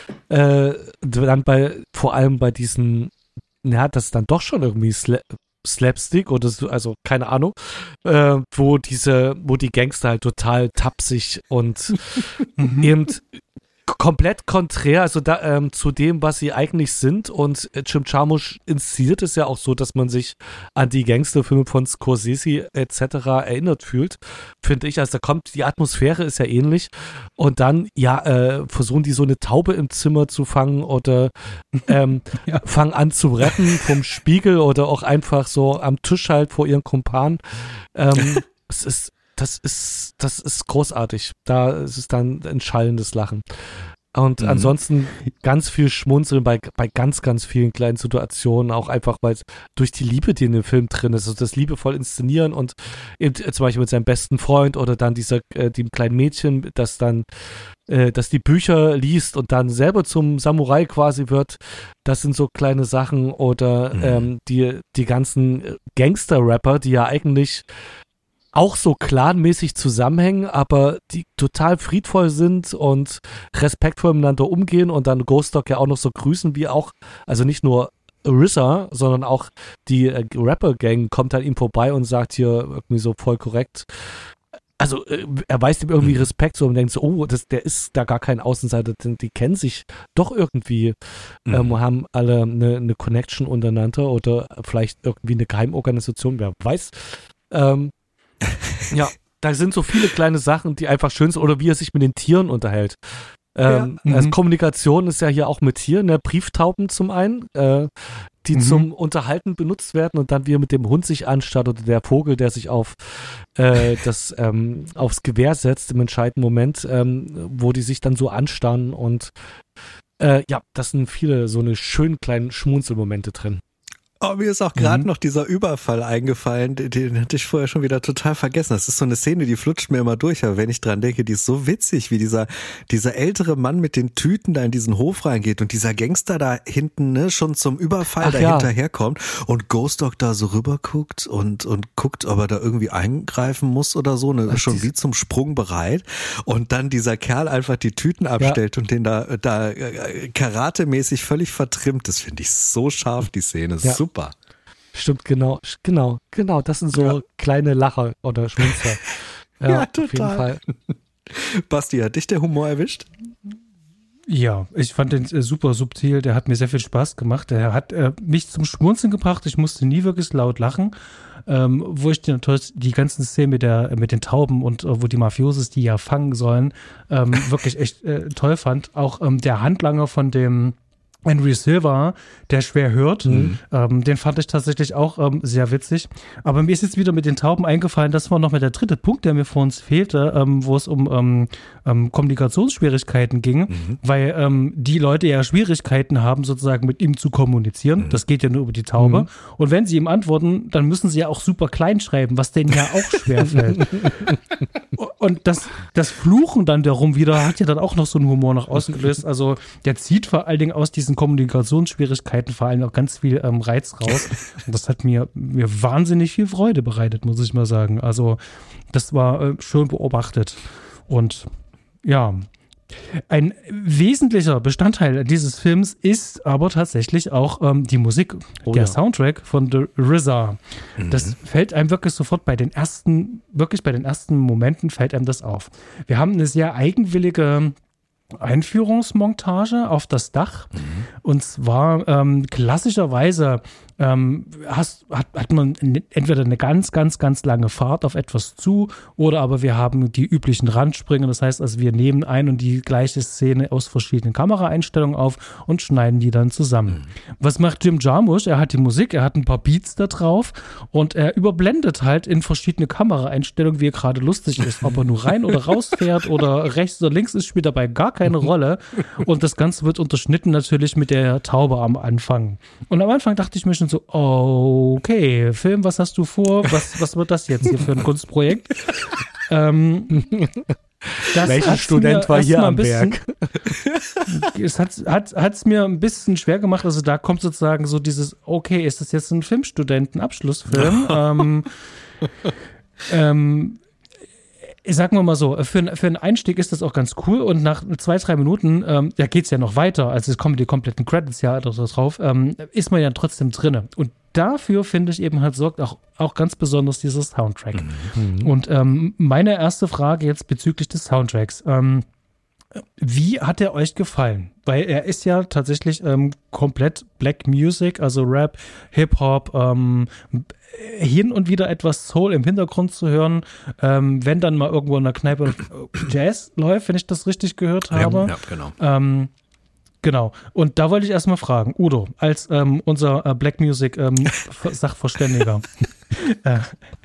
äh, dann bei, vor allem bei diesen, ja, das ist dann doch schon irgendwie Sla Slapstick oder so, also keine Ahnung, äh, wo diese, wo die Gangster halt total tapsig und eben komplett konträr, also da, ähm, zu dem, was sie eigentlich sind. Und äh, Jim Jarmusch inszeniert es ja auch so, dass man sich an die Gangsterfilme von Scorsese et cetera erinnert fühlt, finde ich. Also da kommt, die Atmosphäre ist ja ähnlich. Und dann, ja, äh, versuchen die so eine Taube im Zimmer zu fangen oder ähm, Ja. fangen an zu rappen vom Spiegel oder auch einfach so am Tisch halt vor ihren Kumpanen. Ähm, es ist Das ist, das ist großartig. Da ist es dann ein schallendes Lachen. Und Mhm. ansonsten ganz viel Schmunzeln bei, bei ganz, ganz vielen kleinen Situationen, auch einfach, weil durch die Liebe, die in dem Film drin ist, also das liebevoll inszenieren und eben, äh, zum Beispiel mit seinem besten Freund oder dann dieser, äh, dem kleinen Mädchen, das dann, äh, das die Bücher liest und dann selber zum Samurai quasi wird, das sind so kleine Sachen oder Mhm. ähm, die, die ganzen Gangster-Rapper, die ja eigentlich auch so clanmäßig zusammenhängen, aber die total friedvoll sind und respektvoll miteinander umgehen und dann Ghost Dog ja auch noch so grüßen, wie auch, also nicht nur R Z A, sondern auch die äh, Rapper-Gang kommt an ihm vorbei und sagt hier irgendwie so voll korrekt. Also äh, er weist ihm irgendwie Respekt so und denkt so, oh, das, der ist da gar kein Außenseiter, die, die kennen sich doch irgendwie, ähm, Mhm. haben alle eine, eine Connection untereinander oder vielleicht irgendwie eine Geheimorganisation, wer weiß. Ähm, ja, da sind so viele kleine Sachen, die einfach schön sind. Oder wie er sich mit den Tieren unterhält. Ähm, Ja. also Mhm. Kommunikation ist ja hier auch mit Tieren, ne? Brieftauben zum einen, äh, die Mhm. zum Unterhalten benutzt werden und dann wie er mit dem Hund sich anstatt oder der Vogel, der sich auf äh, das ähm, aufs Gewehr setzt im entscheidenden Moment, ähm, wo die sich dann so anstarren und äh, ja, das sind viele so eine schönen kleinen Schmunzelmomente drin. Oh, mir ist auch gerade Mhm. noch dieser Überfall eingefallen, den, den hatte ich vorher schon wieder total vergessen. Das ist so eine Szene, die flutscht mir immer durch, aber wenn ich dran denke, die ist so witzig, wie dieser, dieser ältere Mann mit den Tüten da in diesen Hof reingeht und dieser Gangster da hinten, ne, schon zum Überfall Ach da ja. hinterherkommt und Ghost Dog da so rüber guckt und, und guckt, ob er da irgendwie eingreifen muss oder so, ne, Ach, schon dies- wie zum Sprung bereit und dann dieser Kerl einfach die Tüten abstellt und den da, da äh, karatemäßig völlig vertrimmt. Das finde ich so scharf, die Szene. Ja. Super. Stimmt, genau, sch- genau, genau. Das sind so Ja. kleine Lacher oder Schmunzer. Ja, Auf jeden total. Fall. Basti, hat dich der Humor erwischt? Ja, ich fand den äh, super subtil, der hat mir sehr viel Spaß gemacht. Der hat äh, mich zum Schmunzeln gebracht, ich musste nie wirklich laut lachen. Ähm, wo ich die, natürlich die ganzen Szenen mit, der, mit den Tauben und äh, wo die Mafiosis die ja fangen sollen, ähm, wirklich echt äh, toll fand. Auch ähm, der Handlanger von dem Henry Silva, der schwer hört, Mhm. ähm, den fand ich tatsächlich auch ähm, sehr witzig. Aber mir ist jetzt wieder mit den Tauben eingefallen, das war noch mal der dritte Punkt, der mir vor uns fehlte, ähm, wo es um ähm, ähm, Kommunikationsschwierigkeiten ging, Mhm. weil ähm, die Leute ja Schwierigkeiten haben, sozusagen mit ihm zu kommunizieren. Mhm. Das geht ja nur über die Taube. Mhm. Und wenn sie ihm antworten, dann müssen sie ja auch super klein schreiben, was denen ja auch schwer fällt. Und das, das Fluchen dann darum wieder hat ja dann auch noch so einen Humor noch ausgelöst. Also der zieht vor allen Dingen aus diesen Kommunikationsschwierigkeiten vor allem auch ganz viel ähm, Reiz raus. Und das hat mir, mir wahnsinnig viel Freude bereitet, muss ich mal sagen. Also das war äh, schön beobachtet. Und ja, ein wesentlicher Bestandteil dieses Films ist aber tatsächlich auch ähm, die Musik, Oh der ja. Soundtrack von The R Z A. Mhm. Das fällt einem wirklich sofort bei den ersten, wirklich bei den ersten Momenten fällt einem das auf. Wir haben eine sehr eigenwillige Einführungsmontage auf das Dach. Mhm. Und zwar ähm, klassischerweise ähm, hast, hat, hat man n- entweder eine ganz, ganz, ganz lange Fahrt auf etwas zu oder aber wir haben die üblichen Randsprünge. Das heißt, also wir nehmen ein und die gleiche Szene aus verschiedenen Kameraeinstellungen auf und schneiden die dann zusammen. Was macht Jim Jarmusch? Er hat die Musik, er hat ein paar Beats da drauf und er überblendet halt in verschiedene Kameraeinstellungen, wie er gerade lustig ist. Ob er nur rein oder raus fährt oder rechts oder links ist, spielt dabei gar keine Rolle. Und das Ganze wird unterschnitten natürlich mit der Taube am Anfang. Und am Anfang dachte ich mir schon so, okay, Film, was hast du vor? Was, was wird das jetzt hier für ein Kunstprojekt? ähm, das Welcher hat's Student mir war hier erstmal am ein bisschen- Berg? es hat es hat's mir ein bisschen schwer gemacht. Also da kommt sozusagen so dieses, okay, ist das jetzt ein Filmstudenten-Abschlussfilm? ähm, ähm, sagen wir mal so, für, für einen Einstieg ist das auch ganz cool und nach zwei, drei Minuten, ähm, ja, geht's ja noch weiter, also es kommen die kompletten Credits ja drauf, ähm, ist man ja trotzdem drinne. Und dafür, finde ich, eben halt sorgt auch, auch ganz besonders dieser Soundtrack. Mhm. Und ähm, meine erste Frage jetzt bezüglich des Soundtracks. Ähm, wie hat er euch gefallen? Weil er ist ja tatsächlich ähm, komplett Black Music, also Rap, Hip-Hop, ähm, hin und wieder etwas Soul im Hintergrund zu hören. Ähm, wenn dann mal irgendwo in der Kneipe Jazz läuft, wenn ich das richtig gehört habe. Ja, ja, genau. Ähm, genau. Und da wollte ich erstmal fragen, Udo, als ähm, unser äh, Black Music ähm, Sachverständiger, äh,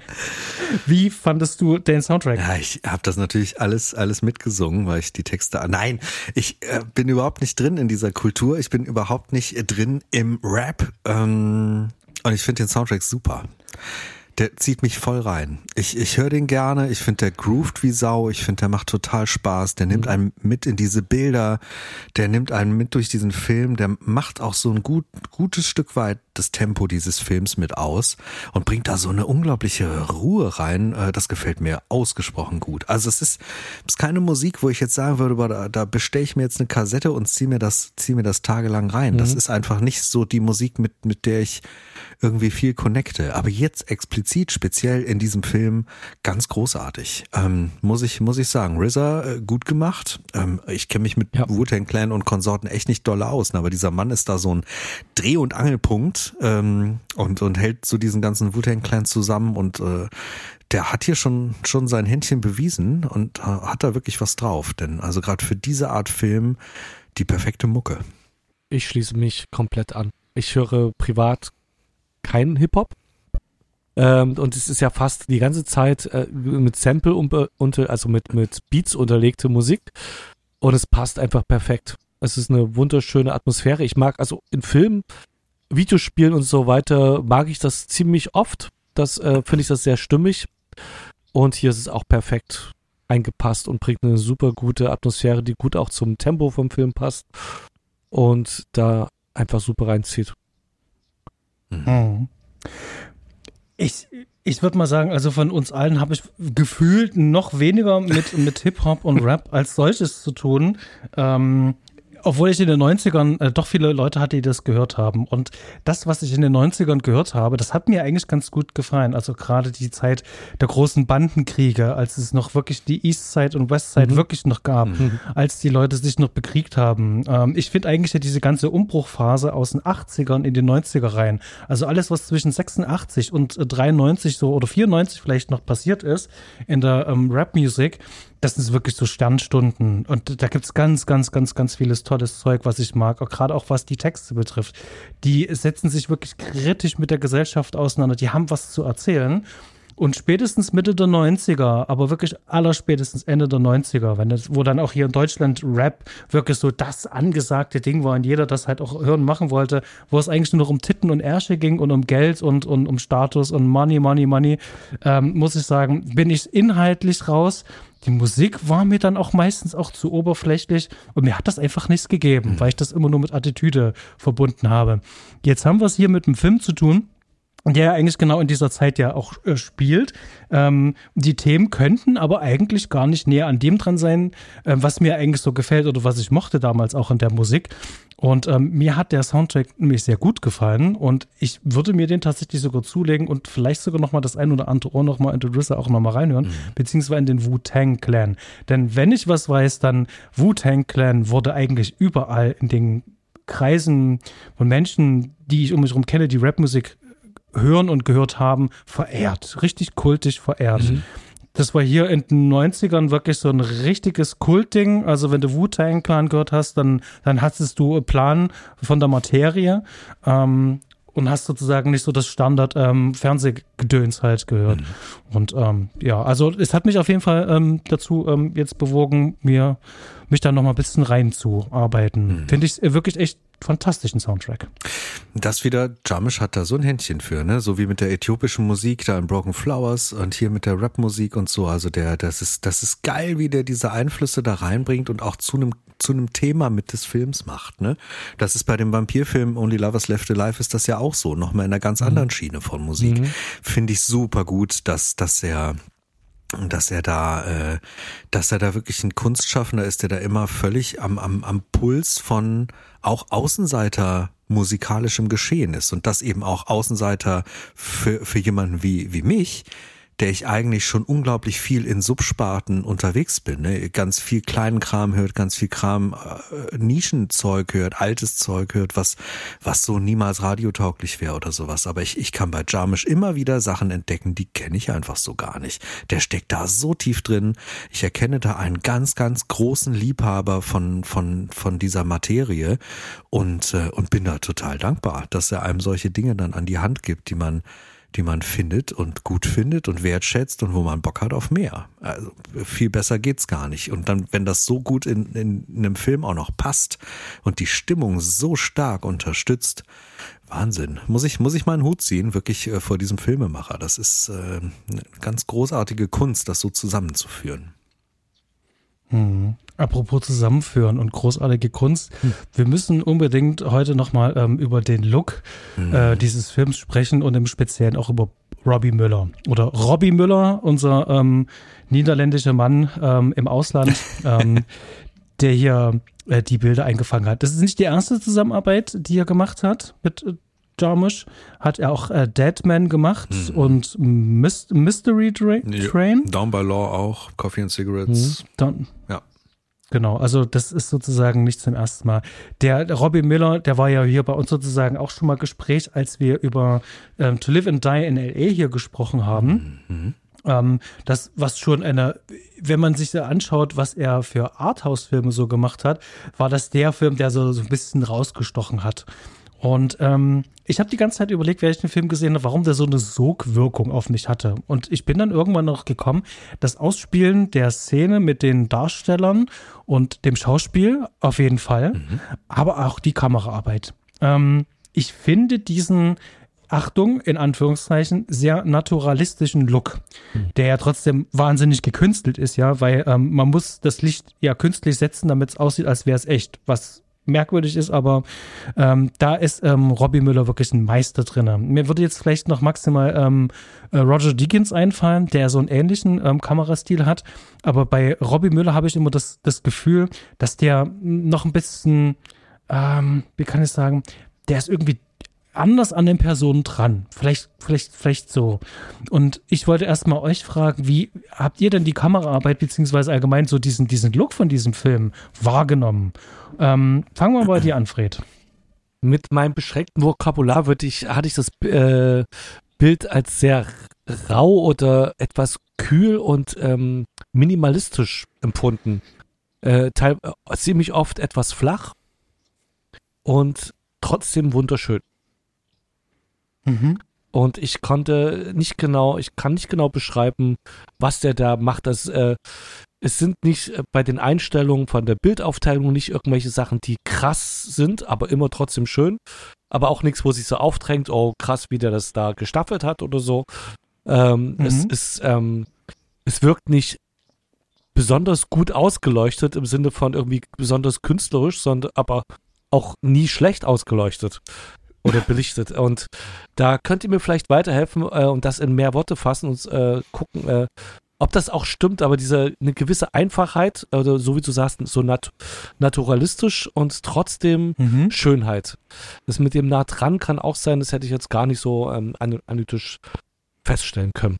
wie fandest du den Soundtrack? Ja, ich habe das natürlich alles alles mitgesungen, weil ich die Texte... Nein, ich äh, bin überhaupt nicht drin in dieser Kultur. Ich bin überhaupt nicht drin im Rap. Ähm, und ich finde den Soundtrack super. Der zieht mich voll rein. Ich, ich höre den gerne, ich finde, der groovt wie Sau, ich finde, der macht total Spaß, der nimmt einen mit in diese Bilder, der nimmt einen mit durch diesen Film, der macht auch so ein gut, gutes Stück weit das Tempo dieses Films mit aus und bringt da so eine unglaubliche Ruhe rein. Das gefällt mir ausgesprochen gut. Also es ist, es ist keine Musik, wo ich jetzt sagen würde, da, da bestelle ich mir jetzt eine Kassette und ziehe mir das, ziehe mir das tagelang rein. Mhm. Das ist einfach nicht so die Musik, mit, mit der ich irgendwie viel connecte. Aber jetzt explizit, speziell in diesem Film, ganz großartig. Ähm, muss ich, muss ich sagen. R Z A, äh, gut gemacht. Ähm, ich kenne mich mit ja. Wu-Tang Clan und Konsorten echt nicht doll aus, aber dieser Mann ist da so ein Dreh- und Angelpunkt ähm, und, und hält so diesen ganzen Wu-Tang Clan zusammen und äh, der hat hier schon, schon sein Händchen bewiesen und äh, hat da wirklich was drauf. Denn also gerade für diese Art Film die perfekte Mucke. Ich schließe mich komplett an. Ich höre privat keinen Hip-Hop. Ähm, und es ist ja fast die ganze Zeit äh, mit Sample, unter, also mit, mit Beats unterlegte Musik. Und es passt einfach perfekt. Es ist eine wunderschöne Atmosphäre. Ich mag, also in Filmen, Videospielen und so weiter, mag ich das ziemlich oft. Das äh, finde ich das sehr stimmig. Und hier ist es auch perfekt eingepasst und bringt eine super gute Atmosphäre, die gut auch zum Tempo vom Film passt. Und da einfach super reinzieht. Mhm. Ich, ich würde mal sagen, also von uns allen habe ich gefühlt noch weniger mit, mit Hip-Hop und Rap als solches zu tun. Ähm, obwohl ich in den neunzigern äh, doch viele Leute hatte, die das gehört haben. Und das, was ich in den neunzigern gehört habe, das hat mir eigentlich ganz gut gefallen. Also gerade die Zeit der großen Bandenkriege, als es noch wirklich die Eastside und Westside mhm. wirklich noch gab, mhm. als die Leute sich noch bekriegt haben. Ähm, ich finde eigentlich ja diese ganze Umbruchphase aus den achtzigern in die neunziger rein. Also alles, was zwischen sechsundachtzig und dreiundneunzig so oder vierundneunzig vielleicht noch passiert ist in der ähm, Rap-Musik, das ist wirklich so Sternstunden. Und da gibt's ganz, ganz, ganz, ganz vieles tolles Zeug, was ich mag. Auch gerade auch was die Texte betrifft. Die setzen sich wirklich kritisch mit der Gesellschaft auseinander. Die haben was zu erzählen. Und spätestens Mitte der neunziger, aber wirklich allerspätestens Ende der neunziger, wenn das, wo dann auch hier in Deutschland Rap wirklich so das angesagte Ding war und jeder das halt auch hören machen wollte, wo es eigentlich nur noch um Titten und Ärsche ging und um Geld und, und um Status und Money, Money, Money, ähm, muss ich sagen, bin ich inhaltlich raus. Die Musik war mir dann auch meistens auch zu oberflächlich und mir hat das einfach nichts gegeben, mhm. weil ich das immer nur mit Attitüde verbunden habe. Jetzt haben wir es hier mit einem Film zu tun, der ja eigentlich genau in dieser Zeit ja auch äh, spielt. Ähm, die Themen könnten aber eigentlich gar nicht näher an dem dran sein, äh, was mir eigentlich so gefällt oder was ich mochte damals auch in der Musik. Und ähm, mir hat der Soundtrack nämlich sehr gut gefallen und ich würde mir den tatsächlich sogar zulegen und vielleicht sogar nochmal das ein oder andere Ohr nochmal in The R Z A auch nochmal reinhören, mhm. beziehungsweise in den Wu-Tang Clan. Denn wenn ich was weiß, dann Wu-Tang Clan wurde eigentlich überall in den Kreisen von Menschen, die ich um mich herum kenne, die Rapmusik hören und gehört haben, verehrt. Richtig kultisch verehrt. Mhm. Das war hier in den neunzigern wirklich so ein richtiges Kultding. Also wenn du Wu-Tang Clan gehört hast, dann, dann hattest du einen Plan von der Materie ähm, und hast sozusagen nicht so das Standard ähm, Fernsehgedöns halt gehört. Mhm. Und ähm, ja, also es hat mich auf jeden Fall ähm, dazu ähm, jetzt bewogen, mir mich da noch mal ein bisschen reinzuarbeiten. Mhm. Finde ich wirklich echt fantastischen Soundtrack. Das wieder, Jamisch hat da so ein Händchen für, ne? So wie mit der äthiopischen Musik da in Broken Flowers und hier mit der Rap-Musik und so. Also der, das ist, das ist geil, wie der diese Einflüsse da reinbringt und auch zu einem, zu einem Thema mit des Films macht, ne? Das ist bei dem Vampirfilm Only Lovers Left Alive ist das ja auch so. Nochmal in einer ganz anderen Schiene von Musik. Mhm. Finde ich super gut, dass, dass er, dass er da, äh, dass er da wirklich ein Kunstschaffender ist, der da immer völlig am, am, am Puls von auch Außenseiter musikalischem Geschehen ist und das eben auch Außenseiter für, für jemanden wie, wie mich, der ich eigentlich schon unglaublich viel in Subsparten unterwegs bin, ne? Ganz viel kleinen Kram hört, ganz viel Kram, äh, Nischenzeug hört, altes Zeug hört, was was so niemals radiotauglich wäre oder sowas. Aber ich ich kann bei Jamisch immer wieder Sachen entdecken, die kenne ich einfach so gar nicht. Der steckt da so tief drin. Ich erkenne da einen ganz, ganz großen Liebhaber von von von dieser Materie und äh, und bin da total dankbar, dass er einem solche Dinge dann an die Hand gibt, die man die man findet und gut findet und wertschätzt und wo man Bock hat auf mehr. Also viel besser geht's gar nicht. Und dann, wenn das so gut in, in, in einem Film auch noch passt und die Stimmung so stark unterstützt, Wahnsinn. Muss ich, muss ich mal einen Hut ziehen, wirklich äh, vor diesem Filmemacher. Das ist äh, eine ganz großartige Kunst, das so zusammenzuführen. Hm. Apropos zusammenführen und großartige Kunst, hm. wir müssen unbedingt heute nochmal ähm, über den Look hm. äh, dieses Films sprechen und im Speziellen auch über Robbie Müller. Oder Robbie Müller, unser ähm, niederländischer Mann ähm, im Ausland, ähm, der hier äh, die Bilder eingefangen hat. Das ist nicht die erste Zusammenarbeit, die er gemacht hat mit äh, Jarmusch. Hat er auch äh, Deadman gemacht hm. und Myst- Mystery Dra- Train. Ja, Down by Law auch, Coffee and Cigarettes. Hm. Down- ja. Genau, also das ist sozusagen nicht zum ersten Mal. Der, der Robbie Müller, der war ja hier bei uns sozusagen auch schon mal Gespräch, als wir über ähm, To Live and Die in L A hier gesprochen haben. Mhm. Ähm, das, was schon eine, wenn man sich da anschaut, was er für Arthouse-Filme so gemacht hat, war das der Film, der so, so ein bisschen rausgestochen hat. Und ähm, ich habe die ganze Zeit überlegt, während ich den Film gesehen habe, warum der so eine Sogwirkung auf mich hatte. Und ich bin dann irgendwann noch gekommen, das Ausspielen der Szene mit den Darstellern und dem Schauspiel auf jeden Fall, mhm. aber auch die Kameraarbeit. Ähm, ich finde diesen, Achtung, in Anführungszeichen, sehr naturalistischen Look, mhm. der ja trotzdem wahnsinnig gekünstelt ist, ja, weil ähm, man muss das Licht ja künstlich setzen, damit es aussieht, als wäre es echt, was merkwürdig ist, aber ähm, da ist ähm, Robbie Müller wirklich ein Meister drin. Mir würde jetzt vielleicht noch maximal ähm, äh, Roger Deakins einfallen, der so einen ähnlichen ähm, Kamerastil hat, aber bei Robbie Müller habe ich immer das, das Gefühl, dass der noch ein bisschen, ähm, wie kann ich sagen, der ist irgendwie anders an den Personen dran. Vielleicht, vielleicht, vielleicht so. Und ich wollte erstmal euch fragen, wie habt ihr denn die Kameraarbeit beziehungsweise allgemein so diesen, diesen Look von diesem Film wahrgenommen? Ähm, fangen wir mal bei dir an, Fred. Mit meinem beschränkten Vokabular würde ich, hatte ich das äh, Bild als sehr rau oder etwas kühl und ähm, minimalistisch empfunden. Äh, teil, äh, ziemlich oft etwas flach und trotzdem wunderschön. Mhm. Und ich konnte nicht genau, ich kann nicht genau beschreiben, was der da macht. Das, äh, es sind nicht äh, bei den Einstellungen von der Bildaufteilung nicht irgendwelche Sachen, die krass sind, aber immer trotzdem schön. Aber auch nichts, wo sich so aufdrängt, oh krass, wie der das da gestaffelt hat oder so. Ähm, mhm. Es ist, ähm, es wirkt nicht besonders gut ausgeleuchtet im Sinne von irgendwie besonders künstlerisch, sondern aber auch nie schlecht ausgeleuchtet oder belichtet. Und da könnt ihr mir vielleicht weiterhelfen äh, und das in mehr Worte fassen und äh, gucken, äh, ob das auch stimmt, aber diese eine gewisse Einfachheit, oder so wie du sagst, so nat- naturalistisch und trotzdem mhm. Schönheit. Das mit dem nah dran kann auch sein, das hätte ich jetzt gar nicht so ähm, analytisch feststellen können.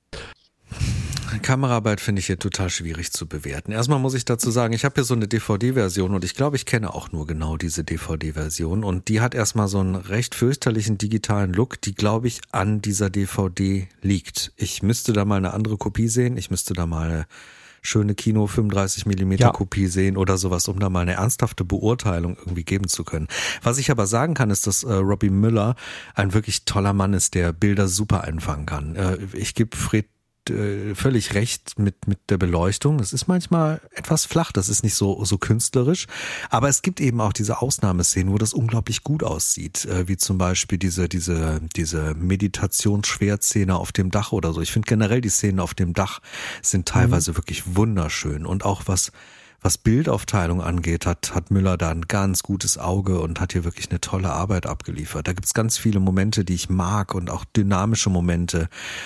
Kameraarbeit finde ich hier total schwierig zu bewerten. Erstmal muss ich dazu sagen, ich habe hier so eine D V D-Version und ich glaube, ich kenne auch nur genau diese D V D-Version und die hat erstmal so einen recht fürchterlichen digitalen Look, die, glaube ich, an dieser D V D liegt. Ich müsste da mal eine andere Kopie sehen, ich müsste da mal eine schöne Kino fünfunddreißig Millimeter ja. Kopie sehen oder sowas, um da mal eine ernsthafte Beurteilung irgendwie geben zu können. Was ich aber sagen kann, ist, dass äh, Robbie Müller ein wirklich toller Mann ist, der Bilder super einfangen kann. Äh, ich gebe Fred völlig recht mit mit der Beleuchtung. Das ist manchmal etwas flach, das ist nicht so so künstlerisch, aber es gibt eben auch diese Ausnahmeszenen, wo das unglaublich gut aussieht, wie zum Beispiel diese diese diese Meditationsschwertszene auf dem Dach oder so. Ich finde generell die Szenen auf dem Dach sind teilweise mhm. wirklich wunderschön und auch was was Bildaufteilung angeht, hat hat Müller da ein ganz gutes Auge und hat hier wirklich eine tolle Arbeit abgeliefert. Da gibt's ganz viele Momente, die ich mag und auch dynamische Momente.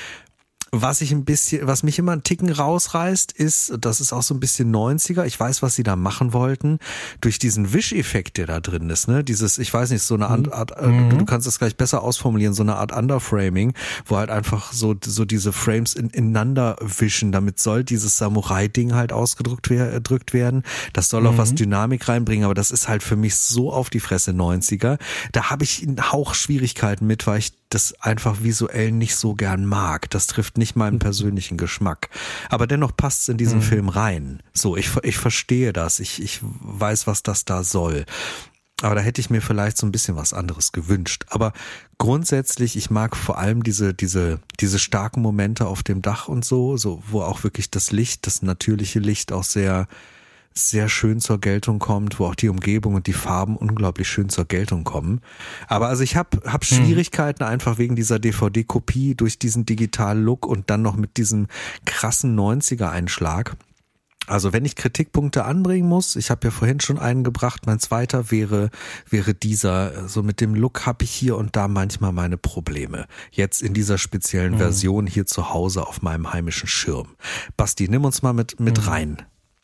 Was ich ein bisschen, was mich immer einen Ticken rausreißt, ist, das ist auch so ein bisschen neunziger. Ich weiß, was sie da machen wollten. Durch diesen Wischeffekt, der da drin ist, ne? Dieses, ich weiß nicht, so eine Art, Art mhm. du, du kannst es gleich besser ausformulieren, so eine Art Underframing, wo halt einfach so, so diese Frames in, ineinander wischen. Damit soll dieses Samurai-Ding halt ausgedrückt wer, drückt werden. Das soll auch mhm. was Dynamik reinbringen, aber das ist halt für mich so auf die Fresse neunziger. Da habe ich einen Hauch Schwierigkeiten mit, weil ich das einfach visuell nicht so gern mag. Das trifft nicht meinen persönlichen Geschmack. Aber dennoch passt es in diesen mhm. Film rein. So, ich, ich verstehe das. Ich, ich weiß, was das da soll. Aber da hätte ich mir vielleicht so ein bisschen was anderes gewünscht. Aber grundsätzlich, ich mag vor allem diese, diese, diese starken Momente auf dem Dach und so, so, wo auch wirklich das Licht, das natürliche Licht auch sehr, sehr schön zur Geltung kommt, wo auch die Umgebung und die Farben unglaublich schön zur Geltung kommen. Aber also ich habe hab Schwierigkeiten einfach wegen dieser D V D-Kopie durch diesen digitalen Look und dann noch mit diesem krassen neunziger-Einschlag. Also wenn ich Kritikpunkte anbringen muss, ich habe ja vorhin schon einen gebracht, mein zweiter wäre wäre dieser, so mit dem Look habe ich hier und da manchmal meine Probleme. Jetzt in dieser speziellen mhm. Version hier zu Hause auf meinem heimischen Schirm. Basti, nimm uns mal mit mit mhm. rein.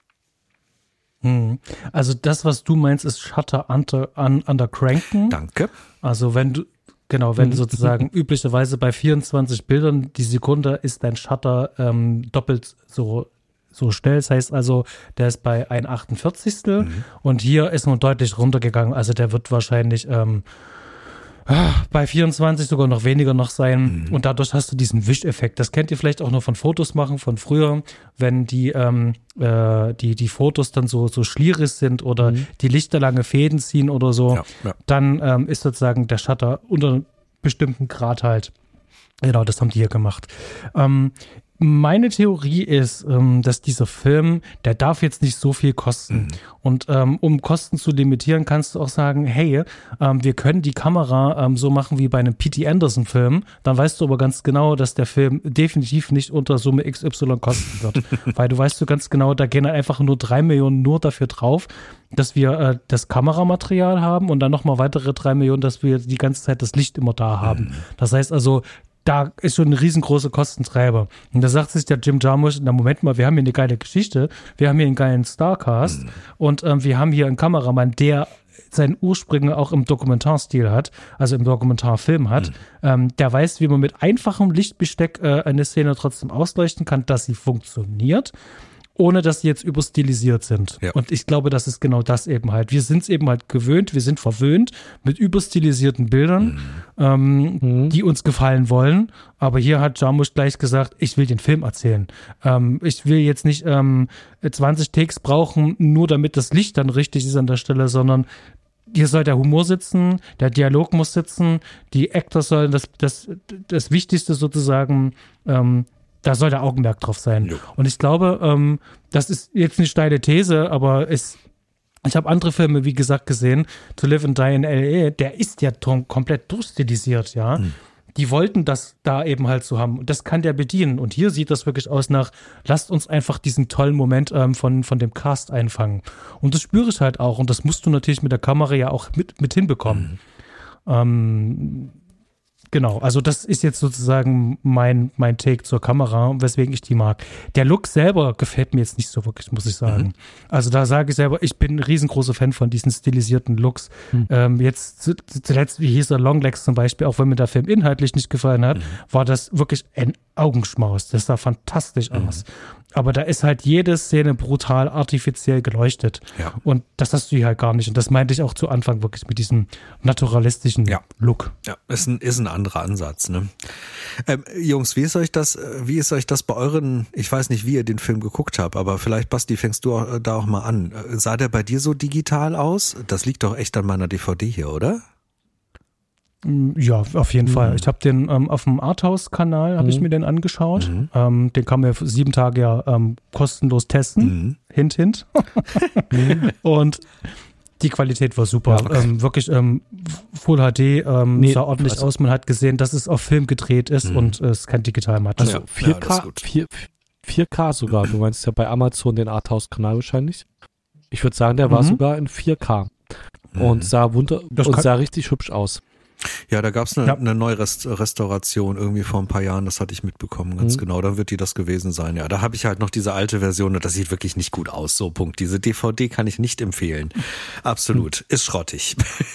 Mhm. Also das, was du meinst, ist Shutter under, un, under cranken. Danke. Also wenn du Genau, wenn sozusagen üblicherweise bei vierundzwanzig Bildern die Sekunde ist dein Shutter ähm, doppelt so so schnell. Das heißt also, der ist bei ein achtundvierzigstel mhm. und hier ist man deutlich runtergegangen. Also der wird wahrscheinlich ähm, bei vierundzwanzig sogar noch weniger noch sein. Mhm. Und dadurch hast du diesen Wischeffekt. Das kennt ihr vielleicht auch noch von Fotos machen von früher, wenn die ähm, äh, die die Fotos dann so so schlierig sind oder mhm. die Lichter lange Fäden ziehen oder so, ja, ja. dann ähm, ist sozusagen der Shutter unter einem bestimmten Grad halt. Genau, das haben die hier gemacht. Ähm, Meine Theorie ist, ähm, dass dieser Film, der darf jetzt nicht so viel kosten. Mhm. Und ähm, um Kosten zu limitieren, kannst du auch sagen, hey, ähm, wir können die Kamera ähm, so machen wie bei einem P T Anderson-Film. Dann weißt du aber ganz genau, dass der Film definitiv nicht unter Summe X Y kosten wird. Weil du weißt du ganz genau, da gehen einfach nur drei Millionen nur dafür drauf, dass wir äh, das Kameramaterial haben und dann nochmal weitere drei Millionen, dass wir die ganze Zeit das Licht immer da haben. Mhm. Das heißt also, da ist schon ein riesengroßer Kostentreiber. Und da sagt sich der Jim Jarmusch, na Moment mal, wir haben hier eine geile Geschichte, wir haben hier einen geilen Starcast mhm. und ähm, wir haben hier einen Kameramann, der seinen Ursprung auch im Dokumentarstil hat, also im Dokumentarfilm hat, mhm. ähm, der weiß, wie man mit einfachem Lichtbesteck äh, eine Szene trotzdem ausleuchten kann, dass sie funktioniert, ohne dass sie jetzt überstilisiert sind. Ja. Und ich glaube, das ist genau das eben halt. Wir sind es eben halt gewöhnt, wir sind verwöhnt mit überstilisierten Bildern, mhm. Ähm, mhm. die uns gefallen wollen. Aber hier hat Jarmusch gleich gesagt, ich will den Film erzählen. Ähm, ich will jetzt nicht ähm, zwanzig Takes brauchen, nur damit das Licht dann richtig ist an der Stelle, sondern hier soll der Humor sitzen, der Dialog muss sitzen, die Actors sollen das, das, das Wichtigste sozusagen ähm, da soll der Augenmerk drauf sein. Jo. Und ich glaube, ähm, das ist jetzt eine steile These, aber es, ich habe andere Filme, wie gesagt, gesehen, To Live and Die in L A, der ist ja tom- komplett durchstilisiert, ja. Mhm. Die wollten das da eben halt so haben. Und das kann der bedienen. Und hier sieht das wirklich aus nach, lasst uns einfach diesen tollen Moment ähm, von, von dem Cast einfangen. Und das spüre ich halt auch. Und das musst du natürlich mit der Kamera ja auch mit, mit hinbekommen. Mhm. Ähm, Genau, also das ist jetzt sozusagen mein, mein Take zur Kamera, weswegen ich die mag. Der Look selber gefällt mir jetzt nicht so wirklich, muss ich sagen. Mhm. Also da sage ich selber, ich bin ein riesengroßer Fan von diesen stilisierten Looks. Mhm. Ähm, jetzt zuletzt, wie hieß er, Longlegs zum Beispiel, auch wenn mir der Film inhaltlich nicht gefallen hat, mhm. war das wirklich ein Augenschmaus. Das sah fantastisch mhm. aus. Aber da ist halt jede Szene brutal artifiziell geleuchtet. Ja. Und das hast du hier halt gar nicht. Und das meinte ich auch zu Anfang wirklich mit diesem naturalistischen ja. Look. Ja, ist ein, ist ein anderer Ansatz, ne? Ähm, Jungs, wie ist euch das, wie ist euch das bei euren, ich weiß nicht, wie ihr den Film geguckt habt, aber vielleicht, Basti, fängst du auch, da auch mal an. Sah der bei dir so digital aus? Das liegt doch echt an meiner D V D hier, oder? Ja, auf jeden mhm. Fall. Ich habe den ähm, auf dem Arthouse-Kanal, habe mhm. ich mir den angeschaut. Mhm. Ähm, den kann man ja sieben Tage ja ähm, kostenlos testen. Mhm. Hint, hint. Und die Qualität war super. Ja, okay. ähm, wirklich ähm, Full H D, ähm, nee, sah ordentlich also, aus. Man hat gesehen, dass es auf Film gedreht ist mhm. und äh, es kein Digitalmaterial. Also vier K, ja, vier, vier K sogar. Du meinst ja bei Amazon den Arthouse-Kanal wahrscheinlich. Ich würde sagen, der mhm. war sogar in vier K mhm. und sah wunder das und sah richtig hübsch aus. Ja, da gab's eine, ja. eine neue Rest- Restauration irgendwie vor ein paar Jahren, das hatte ich mitbekommen, ganz mhm. genau, dann wird die das gewesen sein, ja. Da habe ich halt noch diese alte Version und das sieht wirklich nicht gut aus, so Punkt. Diese D V D kann ich nicht empfehlen. Absolut, mhm. ist schrottig.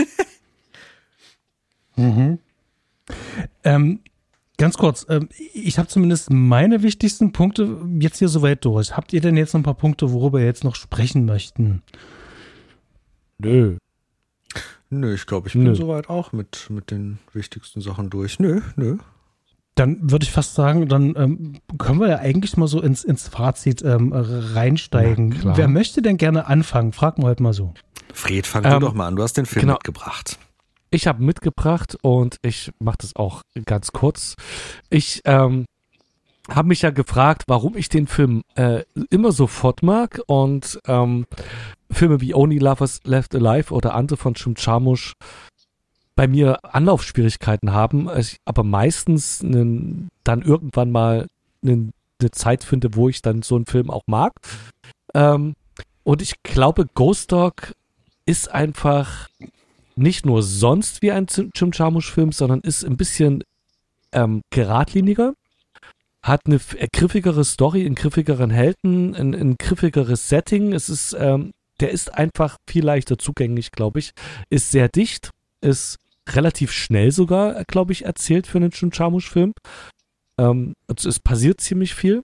mhm. ähm, ganz kurz, ähm, ich habe zumindest meine wichtigsten Punkte jetzt hier soweit durch. Habt ihr denn jetzt noch ein paar Punkte, worüber ihr jetzt noch sprechen möchten? Nö. Nö, ich glaube, ich bin nö. soweit auch mit, mit den wichtigsten Sachen durch. Nö, nö. Dann würde ich fast sagen, dann ähm, können wir ja eigentlich mal so ins, ins Fazit ähm, reinsteigen. Wer möchte denn gerne anfangen? Fragen wir heute mal so. Fred, fang Ähm, du doch mal an. Du hast den Film genau. mitgebracht. Ich habe mitgebracht und ich mache das auch ganz kurz. Ich ähm, habe mich ja gefragt, warum ich den Film äh, immer sofort mag und ähm, Filme wie Only Lovers Left Alive oder andere von Jim Jarmusch bei mir Anlaufschwierigkeiten haben, ich aber meistens einen, dann irgendwann mal einen, eine Zeit finde, wo ich dann so einen Film auch mag. Ähm, und ich glaube, Ghost Dog ist einfach nicht nur sonst wie ein Jim Jarmusch-Film, sondern ist ein bisschen ähm, geradliniger, hat eine griffigere Story, einen griffigeren Helden, ein, ein griffigeres Setting. Es ist, ähm, der ist einfach viel leichter zugänglich, glaube ich. Ist sehr dicht, ist relativ schnell sogar, glaube ich, erzählt für einen Jim Jarmusch-Film. Ähm, also es passiert ziemlich viel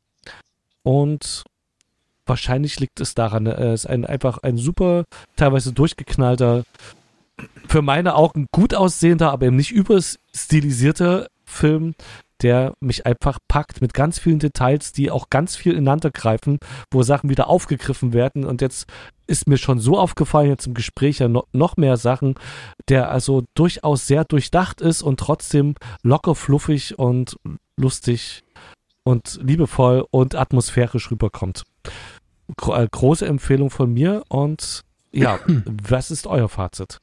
und wahrscheinlich liegt es daran, es ist ein, einfach ein super, teilweise durchgeknallter, für meine Augen gut aussehender, aber eben nicht überstilisierter Film, der mich einfach packt mit ganz vielen Details, die auch ganz viel ineinander greifen, wo Sachen wieder aufgegriffen werden. Und jetzt ist mir schon so aufgefallen, jetzt im Gespräch ja noch, noch mehr Sachen, der also durchaus sehr durchdacht ist und trotzdem locker, fluffig und lustig und liebevoll und atmosphärisch rüberkommt. Gro- äh, große Empfehlung von mir und ja, was ist euer Fazit?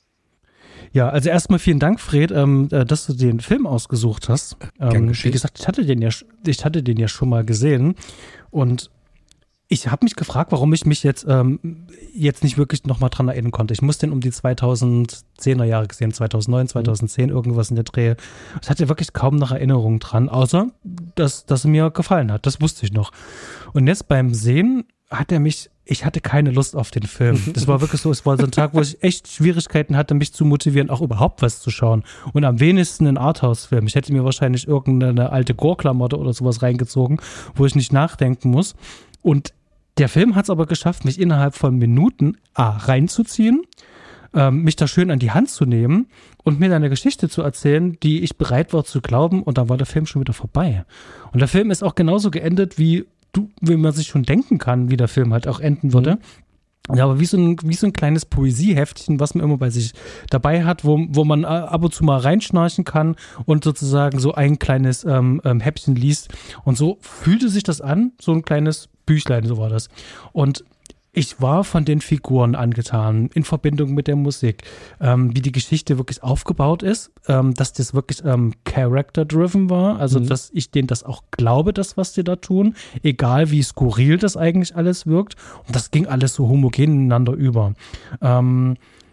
Ja, also erstmal vielen Dank, Fred, ähm, äh, dass du den Film ausgesucht hast. Ähm, wie gesagt, ich hatte den ja, ich hatte den ja schon mal gesehen und ich habe mich gefragt, warum ich mich jetzt ähm, jetzt nicht wirklich nochmal dran erinnern konnte. Ich muss den um die zweitausendzehner Jahre gesehen, zweitausendneun, zweitausendzehn, irgendwas in der Dreh. Ich hatte wirklich kaum noch Erinnerung dran, außer, dass, dass er mir gefallen hat. Das wusste ich noch. Und jetzt beim Sehen hat er mich, ich hatte keine Lust auf den Film. Das war wirklich so, es war so ein Tag, wo ich echt Schwierigkeiten hatte, mich zu motivieren, auch überhaupt was zu schauen. Und am wenigsten einen Arthouse-Film. Ich hätte mir wahrscheinlich irgendeine alte Gore-Klamotte oder sowas reingezogen, wo ich nicht nachdenken muss. Und der Film hat es aber geschafft, mich innerhalb von Minuten A, reinzuziehen, ähm, mich da schön an die Hand zu nehmen und mir dann eine Geschichte zu erzählen, die ich bereit war zu glauben, und dann war der Film schon wieder vorbei. Und der Film ist auch genauso geendet, wie du, wie man sich schon denken kann, wie der Film halt auch enden würde. Mhm. Ja, aber wie so, ein, wie so ein kleines Poesieheftchen, was man immer bei sich dabei hat, wo, wo man ab und zu mal reinschnarchen kann und sozusagen so ein kleines ähm, ähm, Häppchen liest. Und so fühlte sich das an, so ein kleines Büchlein, so war das. Und ich war von den Figuren angetan, in Verbindung mit der Musik, ähm, wie die Geschichte wirklich aufgebaut ist, ähm, dass das wirklich ähm, character-driven war, also mhm. dass ich denen das auch glaube, das, was die da tun, egal wie skurril das eigentlich alles wirkt. Und das ging alles so homogen ineinander über. Ähm,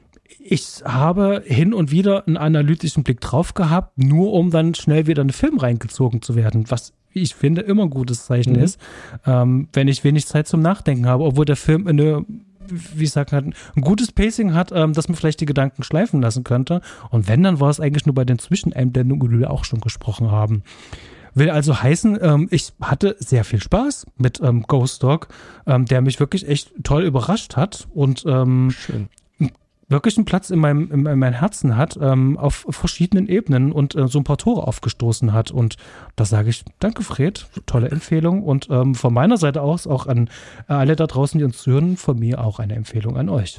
Ich habe hin und wieder einen analytischen Blick drauf gehabt, nur um dann schnell wieder in den Film reingezogen zu werden, was ich finde immer ein gutes Zeichen mhm. ist, ähm, wenn ich wenig Zeit zum Nachdenken habe, obwohl der Film eine, wie sagt man, ein gutes Pacing hat, ähm, dass man vielleicht die Gedanken schleifen lassen könnte. Und wenn, dann war es eigentlich nur bei den Zwischeneinblendungen, die wir auch schon gesprochen haben. Will also heißen, ähm, ich hatte sehr viel Spaß mit ähm, Ghost Dog, ähm, der mich wirklich echt toll überrascht hat und ähm, Schön. wirklich einen Platz in meinem, in meinem Herzen hat, ähm, auf verschiedenen Ebenen und äh, so ein paar Tore aufgestoßen hat. Und da sage ich, danke Fred, tolle Empfehlung. Und ähm, von meiner Seite aus auch an äh, alle da draußen, die uns zuhören, von mir auch eine Empfehlung an euch.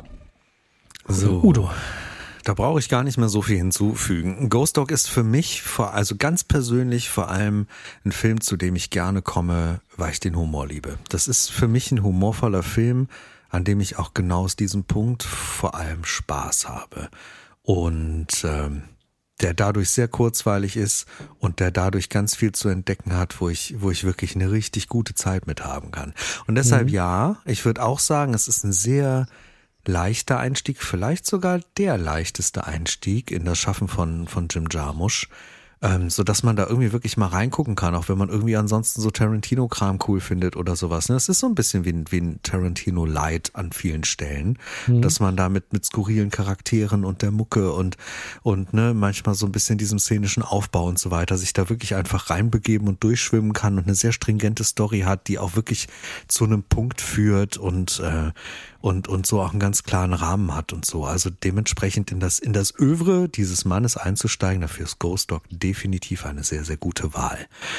So, Udo. Da brauche ich gar nicht mehr so viel hinzufügen. Ghost Dog ist für mich, vor, also ganz persönlich, vor allem ein Film, zu dem ich gerne komme, weil ich den Humor liebe. Das ist für mich ein humorvoller Film, an dem ich auch genau aus diesem Punkt vor allem Spaß habe und ähm, der dadurch sehr kurzweilig ist und der dadurch ganz viel zu entdecken hat, wo ich wo ich wirklich eine richtig gute Zeit mit haben kann. Und deshalb mhm. ja, ich würde auch sagen, es ist ein sehr leichter Einstieg, vielleicht sogar der leichteste Einstieg in das Schaffen von von Jim Jarmusch. Ähm, so dass man da irgendwie wirklich mal reingucken kann, auch wenn man irgendwie ansonsten so Tarantino-Kram cool findet oder sowas. Ne? Es ist so ein bisschen wie ein, wie ein Tarantino-Light an vielen Stellen, mhm. dass man da mit, mit skurrilen Charakteren und der Mucke und, und ne, manchmal so ein bisschen diesem szenischen Aufbau und so weiter sich da wirklich einfach reinbegeben und durchschwimmen kann und eine sehr stringente Story hat, die auch wirklich zu einem Punkt führt und äh, und und so auch einen ganz klaren Rahmen hat und so. Also dementsprechend in das in das Övre dieses Mannes einzusteigen, dafür ist Ghost Dog definitiv eine sehr, sehr gute Wahl.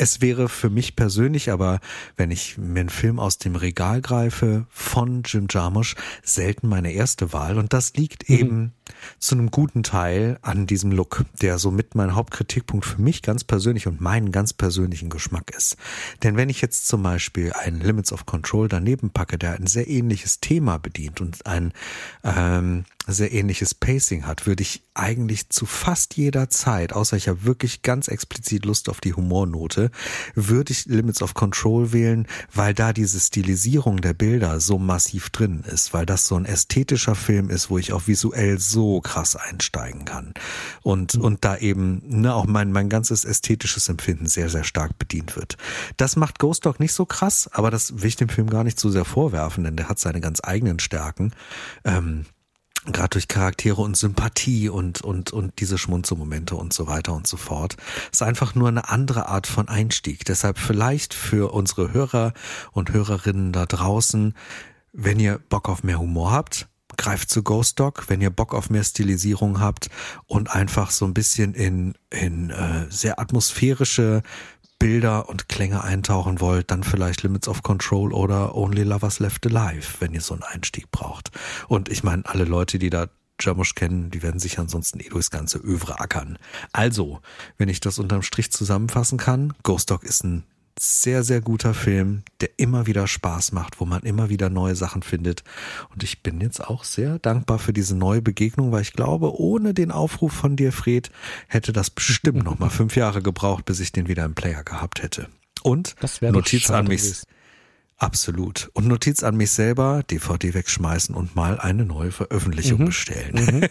Es wäre für mich persönlich, aber wenn ich mir einen Film aus dem Regal greife, von Jim Jarmusch, selten meine erste Wahl. Und das liegt mhm. eben zu einem guten Teil an diesem Look, der somit mein Hauptkritikpunkt für mich ganz persönlich und meinen ganz persönlichen Geschmack ist. Denn wenn ich jetzt zum Beispiel einen Limits of Control daneben packe, der ein sehr ähnliches Thema bedient und ein ähm, sehr ähnliches Pacing hat, würde ich eigentlich zu fast jeder Zeit, außer ich habe wirklich ganz explizit Lust auf die Humornote, würde ich Limits of Control wählen, weil da diese Stilisierung der Bilder so massiv drin ist, weil das so ein ästhetischer Film ist, wo ich auch visuell so krass einsteigen kann und mhm. und da eben ne, auch mein mein ganzes ästhetisches Empfinden sehr, sehr stark bedient wird. Das macht Ghost Dog nicht so krass, aber das will ich dem Film gar nicht so sehr vorwerfen, denn der hat seine ganz eigenen Stärken. Ähm, Gerade durch Charaktere und Sympathie und und und diese Schmunzelmomente und so weiter und so fort. Ist einfach nur eine andere Art von Einstieg. Deshalb vielleicht für unsere Hörer und Hörerinnen da draußen, wenn ihr Bock auf mehr Humor habt, greift zu Ghost Dog. Wenn ihr Bock auf mehr Stilisierung habt und einfach so ein bisschen in in äh, sehr atmosphärische Bilder und Klänge eintauchen wollt, dann vielleicht Limits of Control oder Only Lovers Left Alive, wenn ihr so einen Einstieg braucht. Und ich meine, alle Leute, die da Jarmusch kennen, die werden sich ansonsten eh durchs ganze Övre ackern. Also, wenn ich das unterm Strich zusammenfassen kann, Ghost Dog ist ein sehr, sehr guter Film, der immer wieder Spaß macht, wo man immer wieder neue Sachen findet. Und ich bin jetzt auch sehr dankbar für diese neue Begegnung, weil ich glaube, ohne den Aufruf von dir, Fred, hätte das bestimmt noch mal fünf Jahre gebraucht, bis ich den wieder im Player gehabt hätte. Und Notiz an mich. Gewesen. Absolut. Und Notiz an mich selber, D V D wegschmeißen und mal eine neue Veröffentlichung mhm. bestellen. Mhm.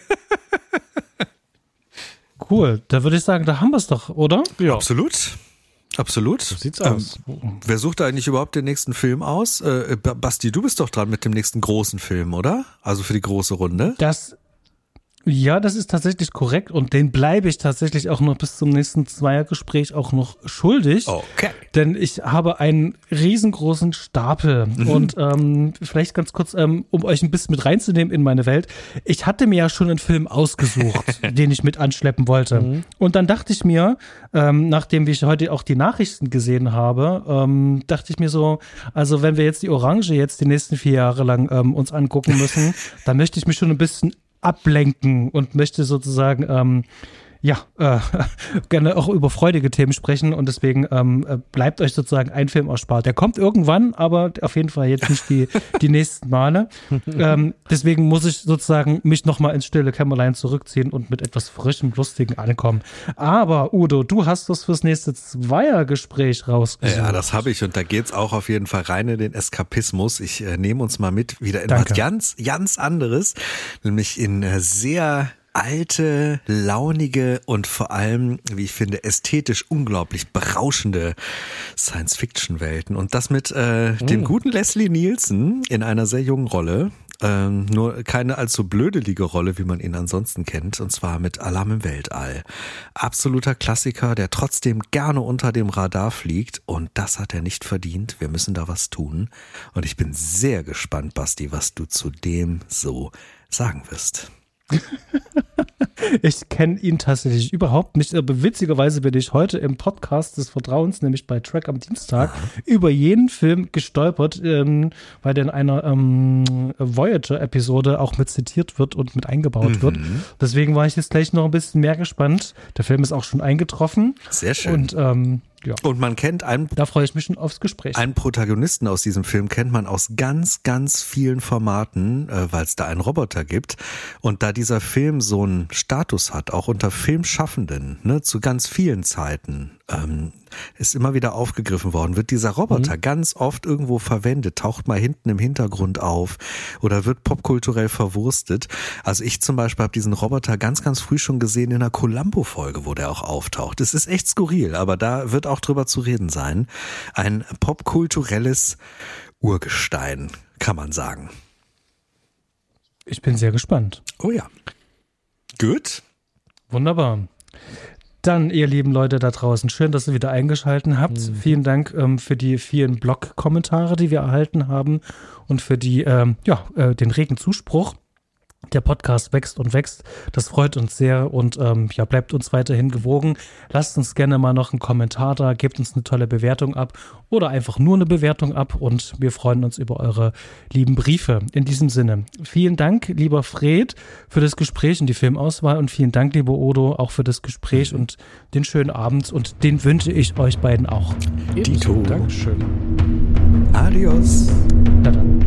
Cool. Da würde ich sagen, da haben wir es doch, oder? Ja. Absolut. Absolut. So sieht's aus. Ähm, wer sucht eigentlich überhaupt den nächsten Film aus? Äh, Basti, du bist doch dran mit dem nächsten großen Film, oder? Also für die große Runde. Das, ja, das ist tatsächlich korrekt und den bleibe ich tatsächlich auch noch bis zum nächsten Zweiergespräch auch noch schuldig. Okay. Denn ich habe einen riesengroßen Stapel mhm. und ähm, vielleicht ganz kurz, ähm, um euch ein bisschen mit reinzunehmen in meine Welt. Ich hatte mir ja schon einen Film ausgesucht, den ich mit anschleppen wollte. Mhm. Und dann dachte ich mir, ähm, nachdem ich heute auch die Nachrichten gesehen habe, ähm, dachte ich mir so, also wenn wir jetzt die Orange jetzt die nächsten vier Jahre lang ähm, uns angucken müssen, dann möchte ich mich schon ein bisschen ablenken und möchte sozusagen ähm, ja, äh, gerne auch über freudige Themen sprechen und deswegen ähm, bleibt euch sozusagen ein Film erspart. Der kommt irgendwann, aber auf jeden Fall jetzt nicht die, die nächsten Male. ähm, deswegen muss ich sozusagen mich nochmal ins stille Kämmerlein zurückziehen und mit etwas frischem, lustigen ankommen. Aber Udo, du hast das fürs nächste Zweiergespräch rausgesucht. Ja, das habe ich und da geht's auch auf jeden Fall rein in den Eskapismus. Ich äh, nehme uns mal mit wieder in Danke. was ganz, ganz anderes, nämlich in äh, sehr alte, launige und vor allem, wie ich finde, ästhetisch unglaublich berauschende Science-Fiction-Welten. Und das mit äh, mm. dem guten Leslie Nielsen in einer sehr jungen Rolle. Ähm, nur keine allzu blödelige Rolle, wie man ihn ansonsten kennt, und zwar mit Alarm im Weltall. Absoluter Klassiker, der trotzdem gerne unter dem Radar fliegt und das hat er nicht verdient. Wir müssen da was tun und ich bin sehr gespannt, Basti, was du zu dem so sagen wirst. Ich kenne ihn tatsächlich überhaupt nicht, aber witzigerweise bin ich heute im Podcast des Vertrauens, nämlich bei Track am Dienstag, Aha. über jeden Film gestolpert, ähm, weil der in einer ähm, Voyager-Episode auch mit zitiert wird und mit eingebaut mhm. wird. Deswegen war ich jetzt gleich noch ein bisschen mehr gespannt. Der Film ist auch schon eingetroffen. Sehr schön. Und ähm, ja. Und man kennt einen, da freue ich mich schon aufs Gespräch. Einen Protagonisten aus diesem Film kennt man aus ganz, ganz vielen Formaten, äh, weil es da einen Roboter gibt. Und da dieser Film so einen Status hat, auch unter Filmschaffenden, ne, zu ganz vielen Zeiten, ähm, ist immer wieder aufgegriffen worden, wird dieser Roboter mhm. ganz oft irgendwo verwendet, taucht mal hinten im Hintergrund auf oder wird popkulturell verwurstet. Also ich zum Beispiel habe diesen Roboter ganz, ganz früh schon gesehen in einer Columbo-Folge, wo der auch auftaucht. Das ist echt skurril, aber da wird auch drüber zu reden sein. Ein popkulturelles Urgestein, kann man sagen. Ich bin sehr gespannt. Oh ja. Gut. Wunderbar. Dann, ihr lieben Leute da draußen, schön, dass ihr wieder eingeschaltet habt. Mhm. Vielen Dank ähm, für die vielen Blog-Kommentare, die wir erhalten haben und für die, ähm, ja, äh, den regen Zuspruch. Der Podcast wächst und wächst. Das freut uns sehr und ähm, ja, bleibt uns weiterhin gewogen. Lasst uns gerne mal noch einen Kommentar da, gebt uns eine tolle Bewertung ab oder einfach nur eine Bewertung ab und wir freuen uns über eure lieben Briefe. In diesem Sinne, vielen Dank, lieber Fred, für das Gespräch und die Filmauswahl und vielen Dank, lieber Odo, auch für das Gespräch und den schönen Abend und den wünsche ich euch beiden auch. Dito. Dankeschön. Adios. Na dann.